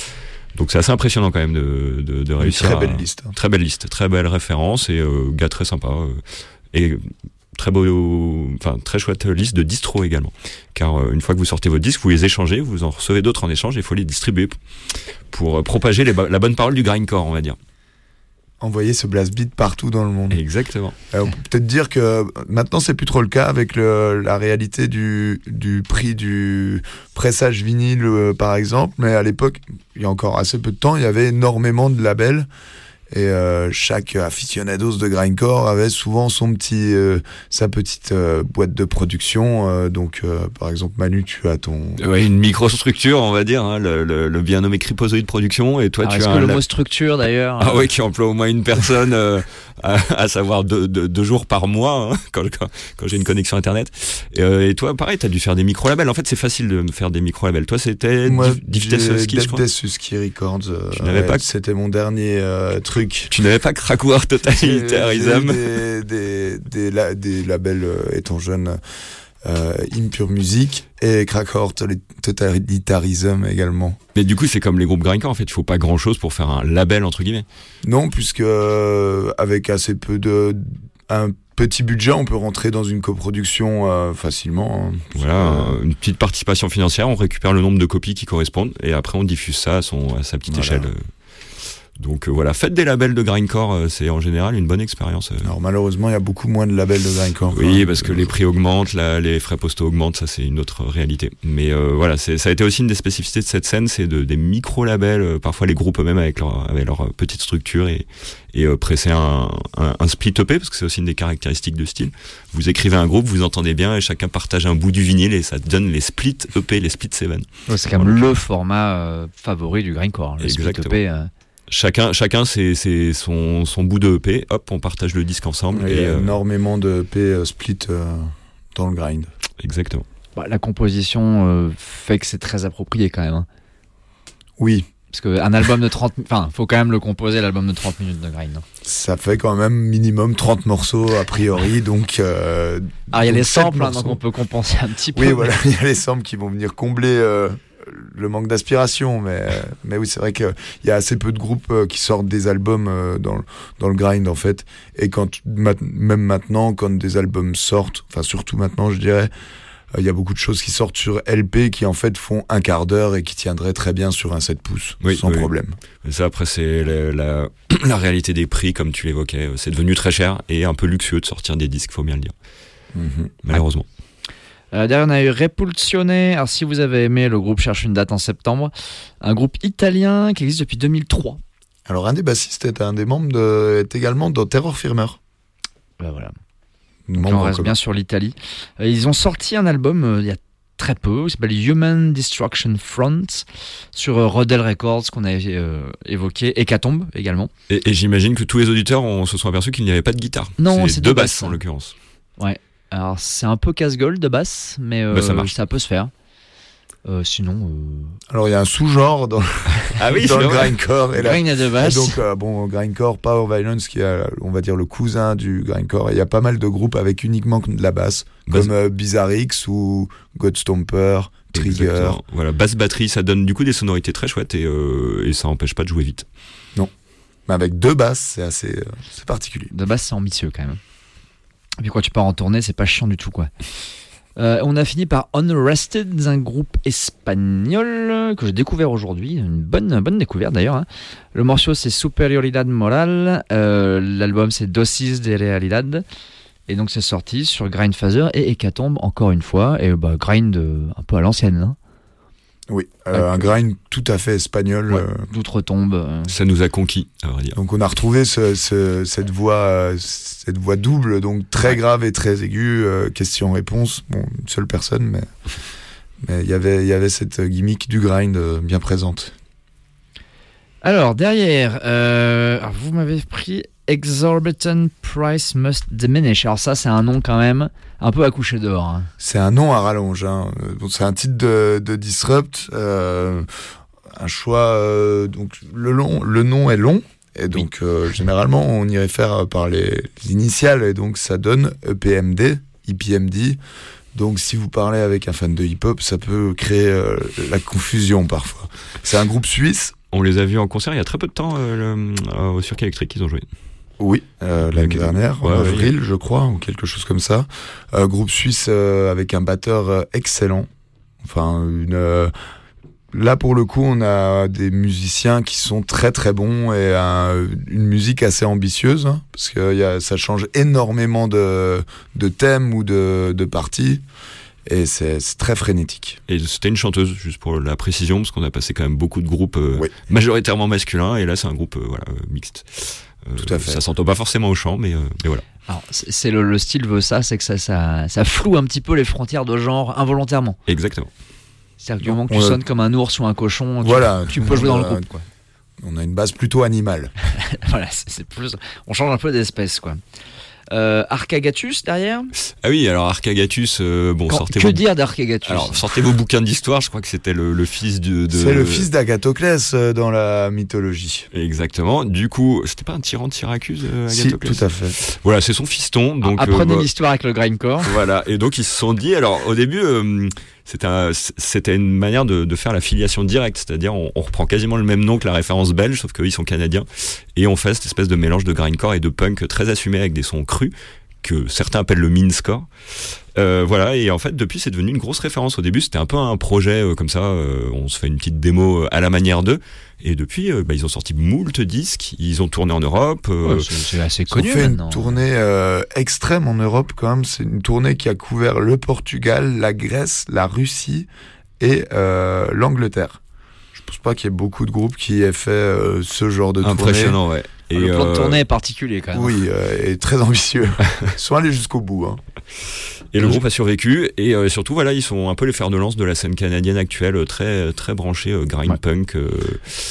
Donc c'est assez impressionnant quand même de, de, de réussir. Très belle à... liste. Hein. Très belle liste, très belle référence et euh, gars très sympa. Euh, et très beau, enfin très chouette liste de distros également. Car euh, une fois que vous sortez vos disques, vous les échangez, vous en recevez d'autres en échange et il faut les distribuer pour euh, propager les, la bonne parole du grindcore, on va dire. Envoyer ce blast beat partout dans le monde. Exactement. Alors, on peut peut-être dire que maintenant c'est plus trop le cas avec le, la réalité du, du prix du pressage vinyle euh, par exemple, mais à l'époque, il y a encore assez peu de temps, il y avait énormément de labels et euh, chaque aficionados de grindcore avait souvent son petit, euh, sa petite euh, boîte de production. Euh, donc euh, par exemple Manu, tu as ton... Ouais, une microstructure on va dire, hein, le, le, le bien nommé Cripozoïde Production et toi alors tu est-ce as... Est-ce que un... le mot structure d'ailleurs Ah euh... ouais, qui emploie au moins une personne... euh, À, à savoir deux, deux, deux jours par mois hein, quand, quand, quand j'ai une connexion internet et, euh, et toi pareil t'as dû faire des micro-labels. En fait c'est facile de faire des micro-labels. Toi c'était Divtesowski je crois. Divtesowski Records euh, tu n'avais ouais, pas... c'était mon dernier euh, truc. Tu n'avais pas Krakow Totalitarism. Des, des, des, la, des labels euh, étant jeune, euh, Impure Music et Krakow Totalitarism également. Mais du coup c'est comme les groupes grindcore en fait, il faut pas grand chose pour faire un label entre guillemets. Non, puisque euh, avec assez peu de un petit budget on peut rentrer dans une coproduction euh, facilement. Hein, voilà, euh, une petite participation financière, on récupère le nombre de copies qui correspondent et après on diffuse ça à, son, à sa petite voilà. échelle. Donc euh, voilà, faites des labels de grindcore, euh, c'est en général une bonne expérience. Euh. Alors malheureusement, il y a beaucoup moins de labels de grindcore. Oui, parce que les prix augmentent, là, les frais postaux augmentent, ça c'est une autre réalité. Mais euh, voilà, c'est, ça a été aussi une des spécificités de cette scène, c'est de, des micro-labels, euh, parfois les groupes eux-mêmes avec leur, avec leur petite structure et, et euh, presser un, un, un split E P, parce que c'est aussi une des caractéristiques de style. Vous écrivez un groupe, vous entendez bien et chacun partage un bout du vinyle et ça donne les split E P, les split seven. Ouais, c'est quand même le format euh, favori du grindcore, le Exactement. split E P. Euh... Chacun, chacun c'est, c'est son, son bout de E P. Hop, on partage le disque ensemble. Il y a euh, énormément de E P euh, split euh, dans le grind. Exactement. Bah, la composition euh, fait que c'est très approprié quand même. Hein. Oui. Parce qu'un album de trente... Enfin, faut quand même le composer, l'album de trente minutes de grind. Hein. Ça fait quand même minimum trente morceaux a priori, donc... Euh, ah, il y a les samples, hein, morceaux. donc on peut compenser un petit peu. Oui, voilà, il y a les samples qui vont venir combler euh, le manque d'aspiration, mais, euh, mais oui, c'est vrai qu'il y a assez peu de groupes euh, qui sortent des albums euh, dans, le, dans le grind, en fait. Et quand, ma- même maintenant, quand des albums sortent, enfin surtout maintenant, je dirais... Il y a beaucoup de choses qui sortent sur L P qui en fait font un quart d'heure et qui tiendraient très bien sur un sept pouces, oui, sans oui. problème. Mais ça, après, c'est la, la, la réalité des prix, comme tu l'évoquais. C'est devenu très cher et un peu luxueux de sortir des disques, faut bien le dire. Mm-hmm. Malheureusement. Euh, derrière, on a eu Repulsione. Alors, si vous avez aimé, le groupe cherche une date en septembre. Un groupe italien qui existe depuis deux mille trois. Alors, un des bassistes est un des membres de, est également dans Terror Firmer. Ben voilà. Donc, on reste bien sur l'Italie. Euh, ils ont sorti un album euh, il y a très peu, qui s'appelle Human Destruction Front, sur euh, Rodel Records, qu'on a euh, évoqué, Hécatombe également. Et, et j'imagine que tous les auditeurs on, se sont aperçus qu'il n'y avait pas de guitare. Non, c'est, c'est deux deux basses basses, en l'occurrence. Ouais, alors c'est un peu casse-gueule de basse, mais euh, bah, ça, marche. ça peut se faire. Euh, sinon. Euh... Alors il y a un sous-genre dans, ah oui, dans le vrai. grindcore. Et, Grind à deux basses. et donc euh, bon, grindcore, Power Violence, qui est, on va dire, le cousin du grindcore. Et il y a pas mal de groupes avec uniquement de la basse, Basse. comme euh, Bizarre X ou Godstomper, Trigger. Exactement. Voilà, basse batterie, ça donne du coup des sonorités très chouettes et, euh, et ça empêche pas de jouer vite. Non, mais avec deux basses, c'est assez, euh, c'est particulier. De basse, c'est ambitieux quand même. Et puis quand tu pars en tournée, c'est pas chiant du tout, quoi. Euh, on a fini par Unrested, un groupe espagnol que j'ai découvert aujourd'hui, une bonne, bonne découverte d'ailleurs. Hein. Le morceau c'est Superioridad Moral, euh, l'album c'est Dosis de Realidad, et donc c'est sorti sur Grind Phaser et Hécatombe encore une fois, et bah, grind euh, un peu à l'ancienne. Hein. Oui, euh, un grind tout à fait espagnol. Ouais, euh, d'outre-tombe. Euh. Ça nous a conquis, à vrai dire. Donc on a retrouvé ce, ce, cette voix, euh, cette voix double, donc très grave et très aiguë, euh, question-réponse. Bon, une seule personne, mais mais il y avait il y avait cette gimmick du grind euh, bien présente. Alors derrière, euh, alors vous m'avez pris Exorbitant Price Must Diminish. Alors ça, c'est un nom quand même un peu à coucher dehors. Hein. C'est un nom à rallonge. Hein. Donc c'est un titre de, de Disrupt. Euh, un choix. Euh, donc le long, le nom est long. Et donc oui. euh, généralement on y réfère par les, les initiales. Et donc ça donne E P M D, E P M D. Donc si vous parlez avec un fan de hip-hop, ça peut créer euh, la confusion parfois. C'est un groupe suisse. On les a vus en concert il y a très peu de temps euh, le, euh, au Cirque électrique, ils ont joué. Oui, euh, l'année okay. dernière, ouais, en avril, ouais. je crois, ou quelque chose comme ça. Euh, groupe suisse euh, avec un batteur euh, excellent. Enfin, une. Euh, là, pour le coup, on a des musiciens qui sont très très bons et un, une musique assez ambitieuse, hein, parce que y a, ça change énormément de, de thèmes ou de, de parties. Et c'est, c'est très frénétique. Et c'était une chanteuse, juste pour la précision, parce qu'on a passé quand même beaucoup de groupes euh, oui. majoritairement masculins, et là c'est un groupe euh, voilà, mixte. Euh, Tout à fait. Ça s'entend pas forcément au chant, mais, euh, mais voilà. Alors, c'est, c'est le, le style veut ça, c'est que ça, ça, ça floue un petit peu les frontières de genre involontairement. Exactement. C'est-à-dire que du moment que tu sonnes comme un ours ou un cochon, tu, voilà, tu peux jouer dans le groupe. Quoi. On a une base plutôt animale. Voilà, c'est, c'est plus, on change un peu d'espèce, quoi. Euh, Archagatus derrière. Ah oui, alors Archagatus, euh, bon, Quand, sortez que vos... dire d'Archagatus? Alors sortez vos bouquins d'histoire. Je crois que c'était le, le fils de, de. C'est le fils d'Agathoclès euh, dans la mythologie. Exactement. Du coup, c'était pas un tyran de Syracuse, euh, Agathoclès? Si, tout à fait. Voilà, c'est son fiston. Donc apprenez euh, bah, l'histoire avec le grindcore. Voilà, et donc ils se sont dit. Alors au début. Euh, C'était, un, c'était une manière de, de faire la filiation directe, c'est-à-dire on, on reprend quasiment le même nom que la référence belge, sauf qu'eux ils sont canadiens, et on fait cette espèce de mélange de grindcore et de punk très assumé avec des sons crus, que certains appellent le meancore. Euh, voilà, et en fait depuis c'est devenu une grosse référence. Au début c'était un peu un projet euh, comme ça, euh, on se fait une petite démo à la manière d'eux, et depuis euh, bah, ils ont sorti moult disques, ils ont tourné en Europe. Euh, ouais, c'est, c'est assez connu. Ils ont fait maintenant. Une tournée euh, extrême en Europe quand même. C'est une tournée qui a couvert le Portugal, la Grèce, la Russie et euh, l'Angleterre. Je pense pas qu'il y ait beaucoup de groupes qui aient fait euh, ce genre de tournée. Impressionnant, ouais. Et le plan euh... de tournée est particulier quand même. Oui, euh, et très ambitieux. Ils sont allés jusqu'au bout. Hein. Et le groupe a survécu, et euh, surtout voilà, ils sont un peu les fers de lance de la scène canadienne actuelle, très très branchés euh, grind ouais. punk. Euh,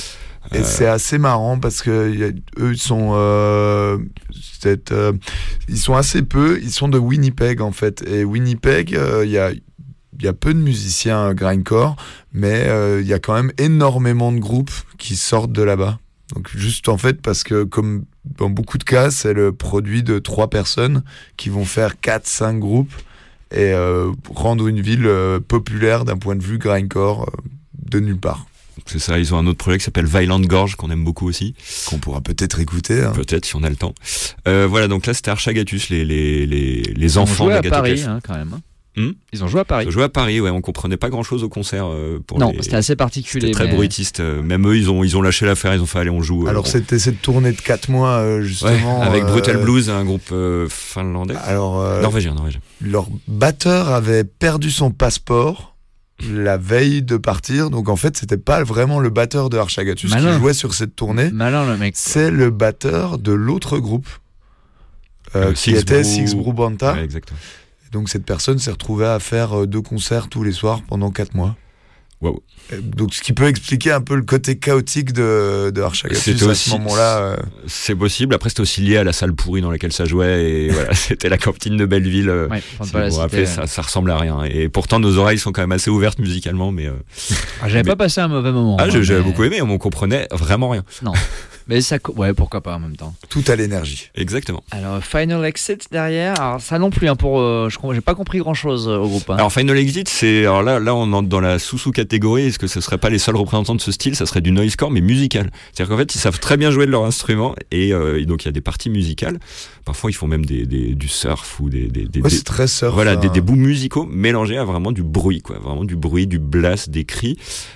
Et euh... c'est assez marrant parce que y a, eux ils sont euh, euh, ils sont assez peu, ils sont de Winnipeg en fait. Et Winnipeg, il euh, y a il y a peu de musiciens grindcore, mais il euh, y a quand même énormément de groupes qui sortent de là-bas. Donc juste en fait parce que comme dans beaucoup de cas, c'est le produit de trois personnes qui vont faire quatre cinq groupes et euh, rendre une ville euh, populaire d'un point de vue grindcore euh, de nulle part. C'est ça, ils ont un autre projet qui s'appelle Violent Gorge qu'on aime beaucoup aussi. Qu'on pourra peut-être écouter. Hein. Peut-être si on a le temps. Euh, voilà, donc là c'était Archagatus, les, les, les, les enfants de d'Agatha Paris hein, quand même. Hmm Ils ont joué à Paris. Ils ont joué à Paris, ouais. On comprenait pas grand-chose au concert. Euh, pour non, les... c'était assez particulier. C'était très mais... bruitiste. Euh, même eux, ils ont ils ont lâché l'affaire. Ils ont fait allez, on joue. Euh, Alors on... c'était cette tournée de quatre mois euh, justement. Ouais, avec Brutal euh... Blues, un groupe euh, finlandais. Alors euh, norvégien, norvégien. Leur batteur avait perdu son passeport la veille de partir, donc en fait c'était pas vraiment le batteur de Archagatus qui jouait sur cette tournée. Malin le mec. C'est le batteur de l'autre groupe euh, euh, qui Six était Bru... Six Brubanta. Ouais, exactement. Donc cette personne s'est retrouvée à faire deux concerts tous les soirs pendant quatre mois. Wow. Donc ce qui peut expliquer un peu le côté chaotique de, de Archagatus à ce moment-là. Euh... C'est possible. Après c'était aussi lié à la salle pourrie dans laquelle ça jouait et voilà, c'était la cantine de Belleville. Ouais, si vous vous rappelez, ça, ça ressemble à rien. Et pourtant nos oreilles sont quand même assez ouvertes musicalement, mais. Euh... Ah, j'avais mais... pas passé un mauvais moment. Ah, hein, j'avais mais... beaucoup aimé, on comprenait vraiment rien. Non. Mais ça, ouais, pourquoi pas en même temps. Tout à l'énergie. Exactement. Alors Final Exit derrière, alors ça non plus hein, pour, euh, je j'ai pas compris grand chose euh, au groupe. Hein. Alors Final Exit, c'est alors là, là on entre dans la sous-sous-catégorie. Est-ce que ce serait pas les seuls représentants de ce style? Ça serait du noisecore mais musical. C'est-à-dire qu'en fait ils savent très bien jouer de leur instrument et, euh, et donc il y a des parties musicales. Parfois ils font même des, des du surf ou des des, des, ouais, des c'est très surf. Voilà, hein. des, des bouts musicaux mélangés à vraiment du bruit, quoi. Vraiment du bruit, du blast, des cris,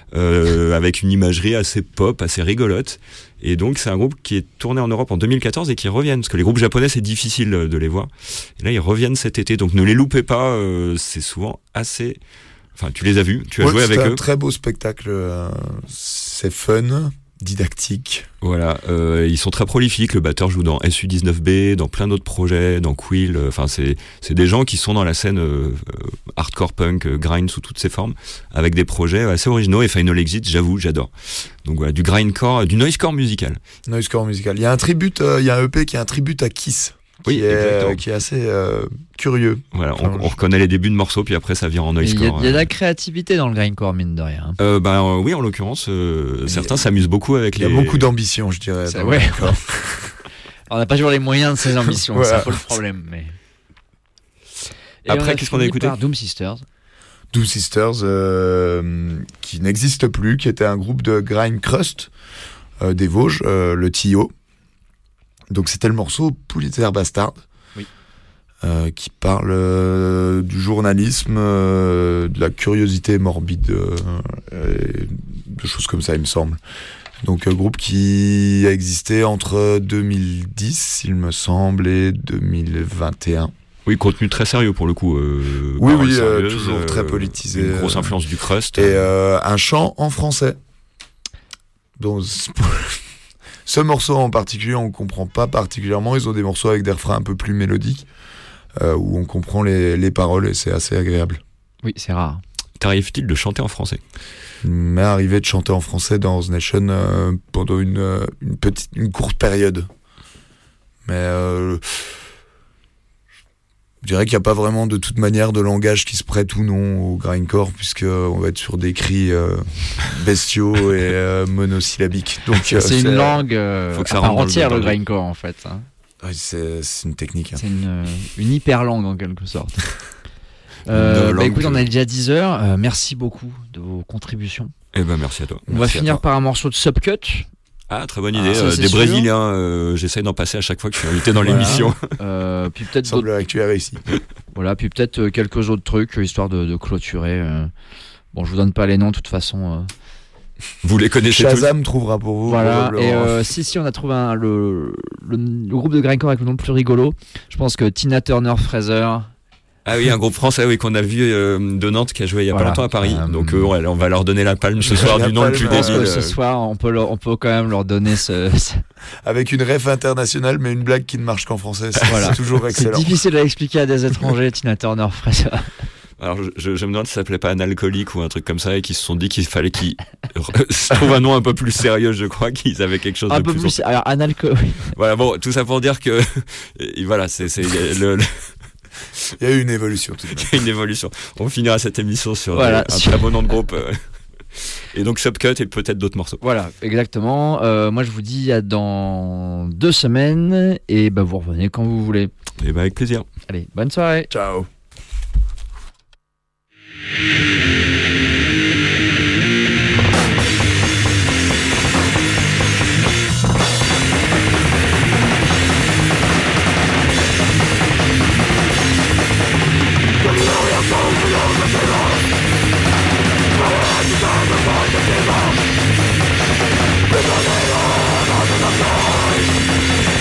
euh, avec une imagerie assez pop, assez rigolote. Et donc c'est un groupe qui est tourné en Europe en deux mille quatorze et qui reviennent, parce que les groupes japonais c'est difficile de les voir. Et là ils reviennent cet été, donc ne les loupez pas, euh, c'est souvent assez... Enfin tu les as vus, tu as ouais, joué avec eux. C'est un très beau spectacle, euh, c'est fun, didactique. Voilà, euh, ils sont très prolifiques, le batteur joue dans S U dix-neuf B, dans plein d'autres projets, dans Quill, enfin euh, c'est, c'est des gens qui sont dans la scène euh, hardcore punk, euh, grind sous toutes ses formes, avec des projets assez originaux, et Final Exit, j'avoue, j'adore. Donc voilà, du grindcore, du noisecore musical. Noisecore musical. Il y a un tribute, euh, il y a un E P qui est un tribute à Kiss. Qui, oui, est, euh, qui est assez euh, curieux. Voilà, enfin, on, on reconnaît les débuts de morceaux, puis après ça vient en noisecore. Il y, y a de la créativité dans le grindcore, mine de rien. Euh, ben euh, oui, en l'occurrence, euh, certains s'amusent beaucoup avec les. Il y a beaucoup d'ambition, je dirais. C'est, ouais. On n'a pas toujours les moyens de ces ambitions, voilà. C'est un peu le problème. Mais... Après, qu'est-ce qu'on a écouté? Doom Sisters. Doom Sisters, euh, qui n'existe plus, qui était un groupe de grind crust euh, des Vosges, euh, le T I O. Donc c'était le morceau Pulitzer Bastard, oui. euh, qui parle euh, du journalisme, euh, de la curiosité morbide, euh, de choses comme ça, il me semble. Donc un groupe qui a existé entre deux mille dix, il me semble, et deux mille vingt et un. Oui, contenu très sérieux pour le coup. Euh, oui, oui, sérieuse, euh, toujours euh, très politisé. Une grosse influence du crust. Et euh, un chant en français. Donc... Ce morceau en particulier, on ne comprend pas particulièrement. Ils ont des morceaux avec des refrains un peu plus mélodiques, euh, où on comprend les, les paroles et c'est assez agréable. Oui, c'est rare. T'arrive-t-il de chanter en français? Il m'est arrivé de chanter en français dans The Nation euh, pendant une, euh, une, petite, une courte période. Mais euh, je dirais qu'il n'y a pas vraiment de toute manière de langage qui se prête ou non au grindcore, puisqu'on va être sur des cris euh, bestiaux et euh, monosyllabiques. Donc, c'est, euh, c'est une langue euh, faut que ça à part entière, le, le grindcore, en fait. Hein. Oui, c'est, c'est une technique. Hein. C'est une, une hyper langue, en quelque sorte. euh, bah, écoute, on a déjà dix heures. Euh, merci beaucoup de vos contributions. Eh ben, merci à toi. On merci va finir par un morceau de Subcut. Ah, très bonne idée. Ah, ça, euh, des sûr. Brésiliens, euh, j'essaye d'en passer à chaque fois que je suis invité dans voilà. l'émission. Euh, puis peut-être il semblerait que tu aies réussi. Voilà, puis peut-être euh, quelques autres trucs, histoire de, de clôturer. Euh... Bon, je vous donne pas les noms, de toute façon. Euh... Vous les connaissez Shazam tous. trouvera pour vous. Voilà, et euh, si, si, on a trouvé un, le, le, le groupe de grindcore avec le nom le plus rigolo. Je pense que Tina Turner Fraser. Ah oui, un groupe français oui, qu'on a vu euh, de Nantes qui a joué il y a voilà. pas longtemps à Paris. Euh, Donc euh, ouais, on va leur donner la palme ce soir du nom le plus débile. Euh... Ce soir, on peut, leur, on peut quand même leur donner ce... ce... Avec une ref internationale, mais une blague qui ne marche qu'en français. C'est, voilà. c'est toujours excellent. C'est difficile à expliquer à des étrangers, Tina Turner Fraser. Alors je, je me demande si ça s'appelait pas Analcoolique ou un truc comme ça et qu'ils se sont dit qu'il fallait qu'ils trouvent un nom un peu plus sérieux, je crois qu'ils avaient quelque chose un de peu plus. plus. Alors analco. Voilà, bon, tout ça pour dire que et voilà, c'est c'est le, le... il y a eu une évolution tout de même. Il y a une évolution. On finira cette émission sur voilà, des, un sur... très bon nom de groupe. Euh... Et donc Subcut et peut-être d'autres morceaux. Voilà, exactement. Euh, moi je vous dis à dans deux semaines et bah vous revenez quand vous voulez. Et bah avec plaisir. Allez, bonne soirée. Ciao.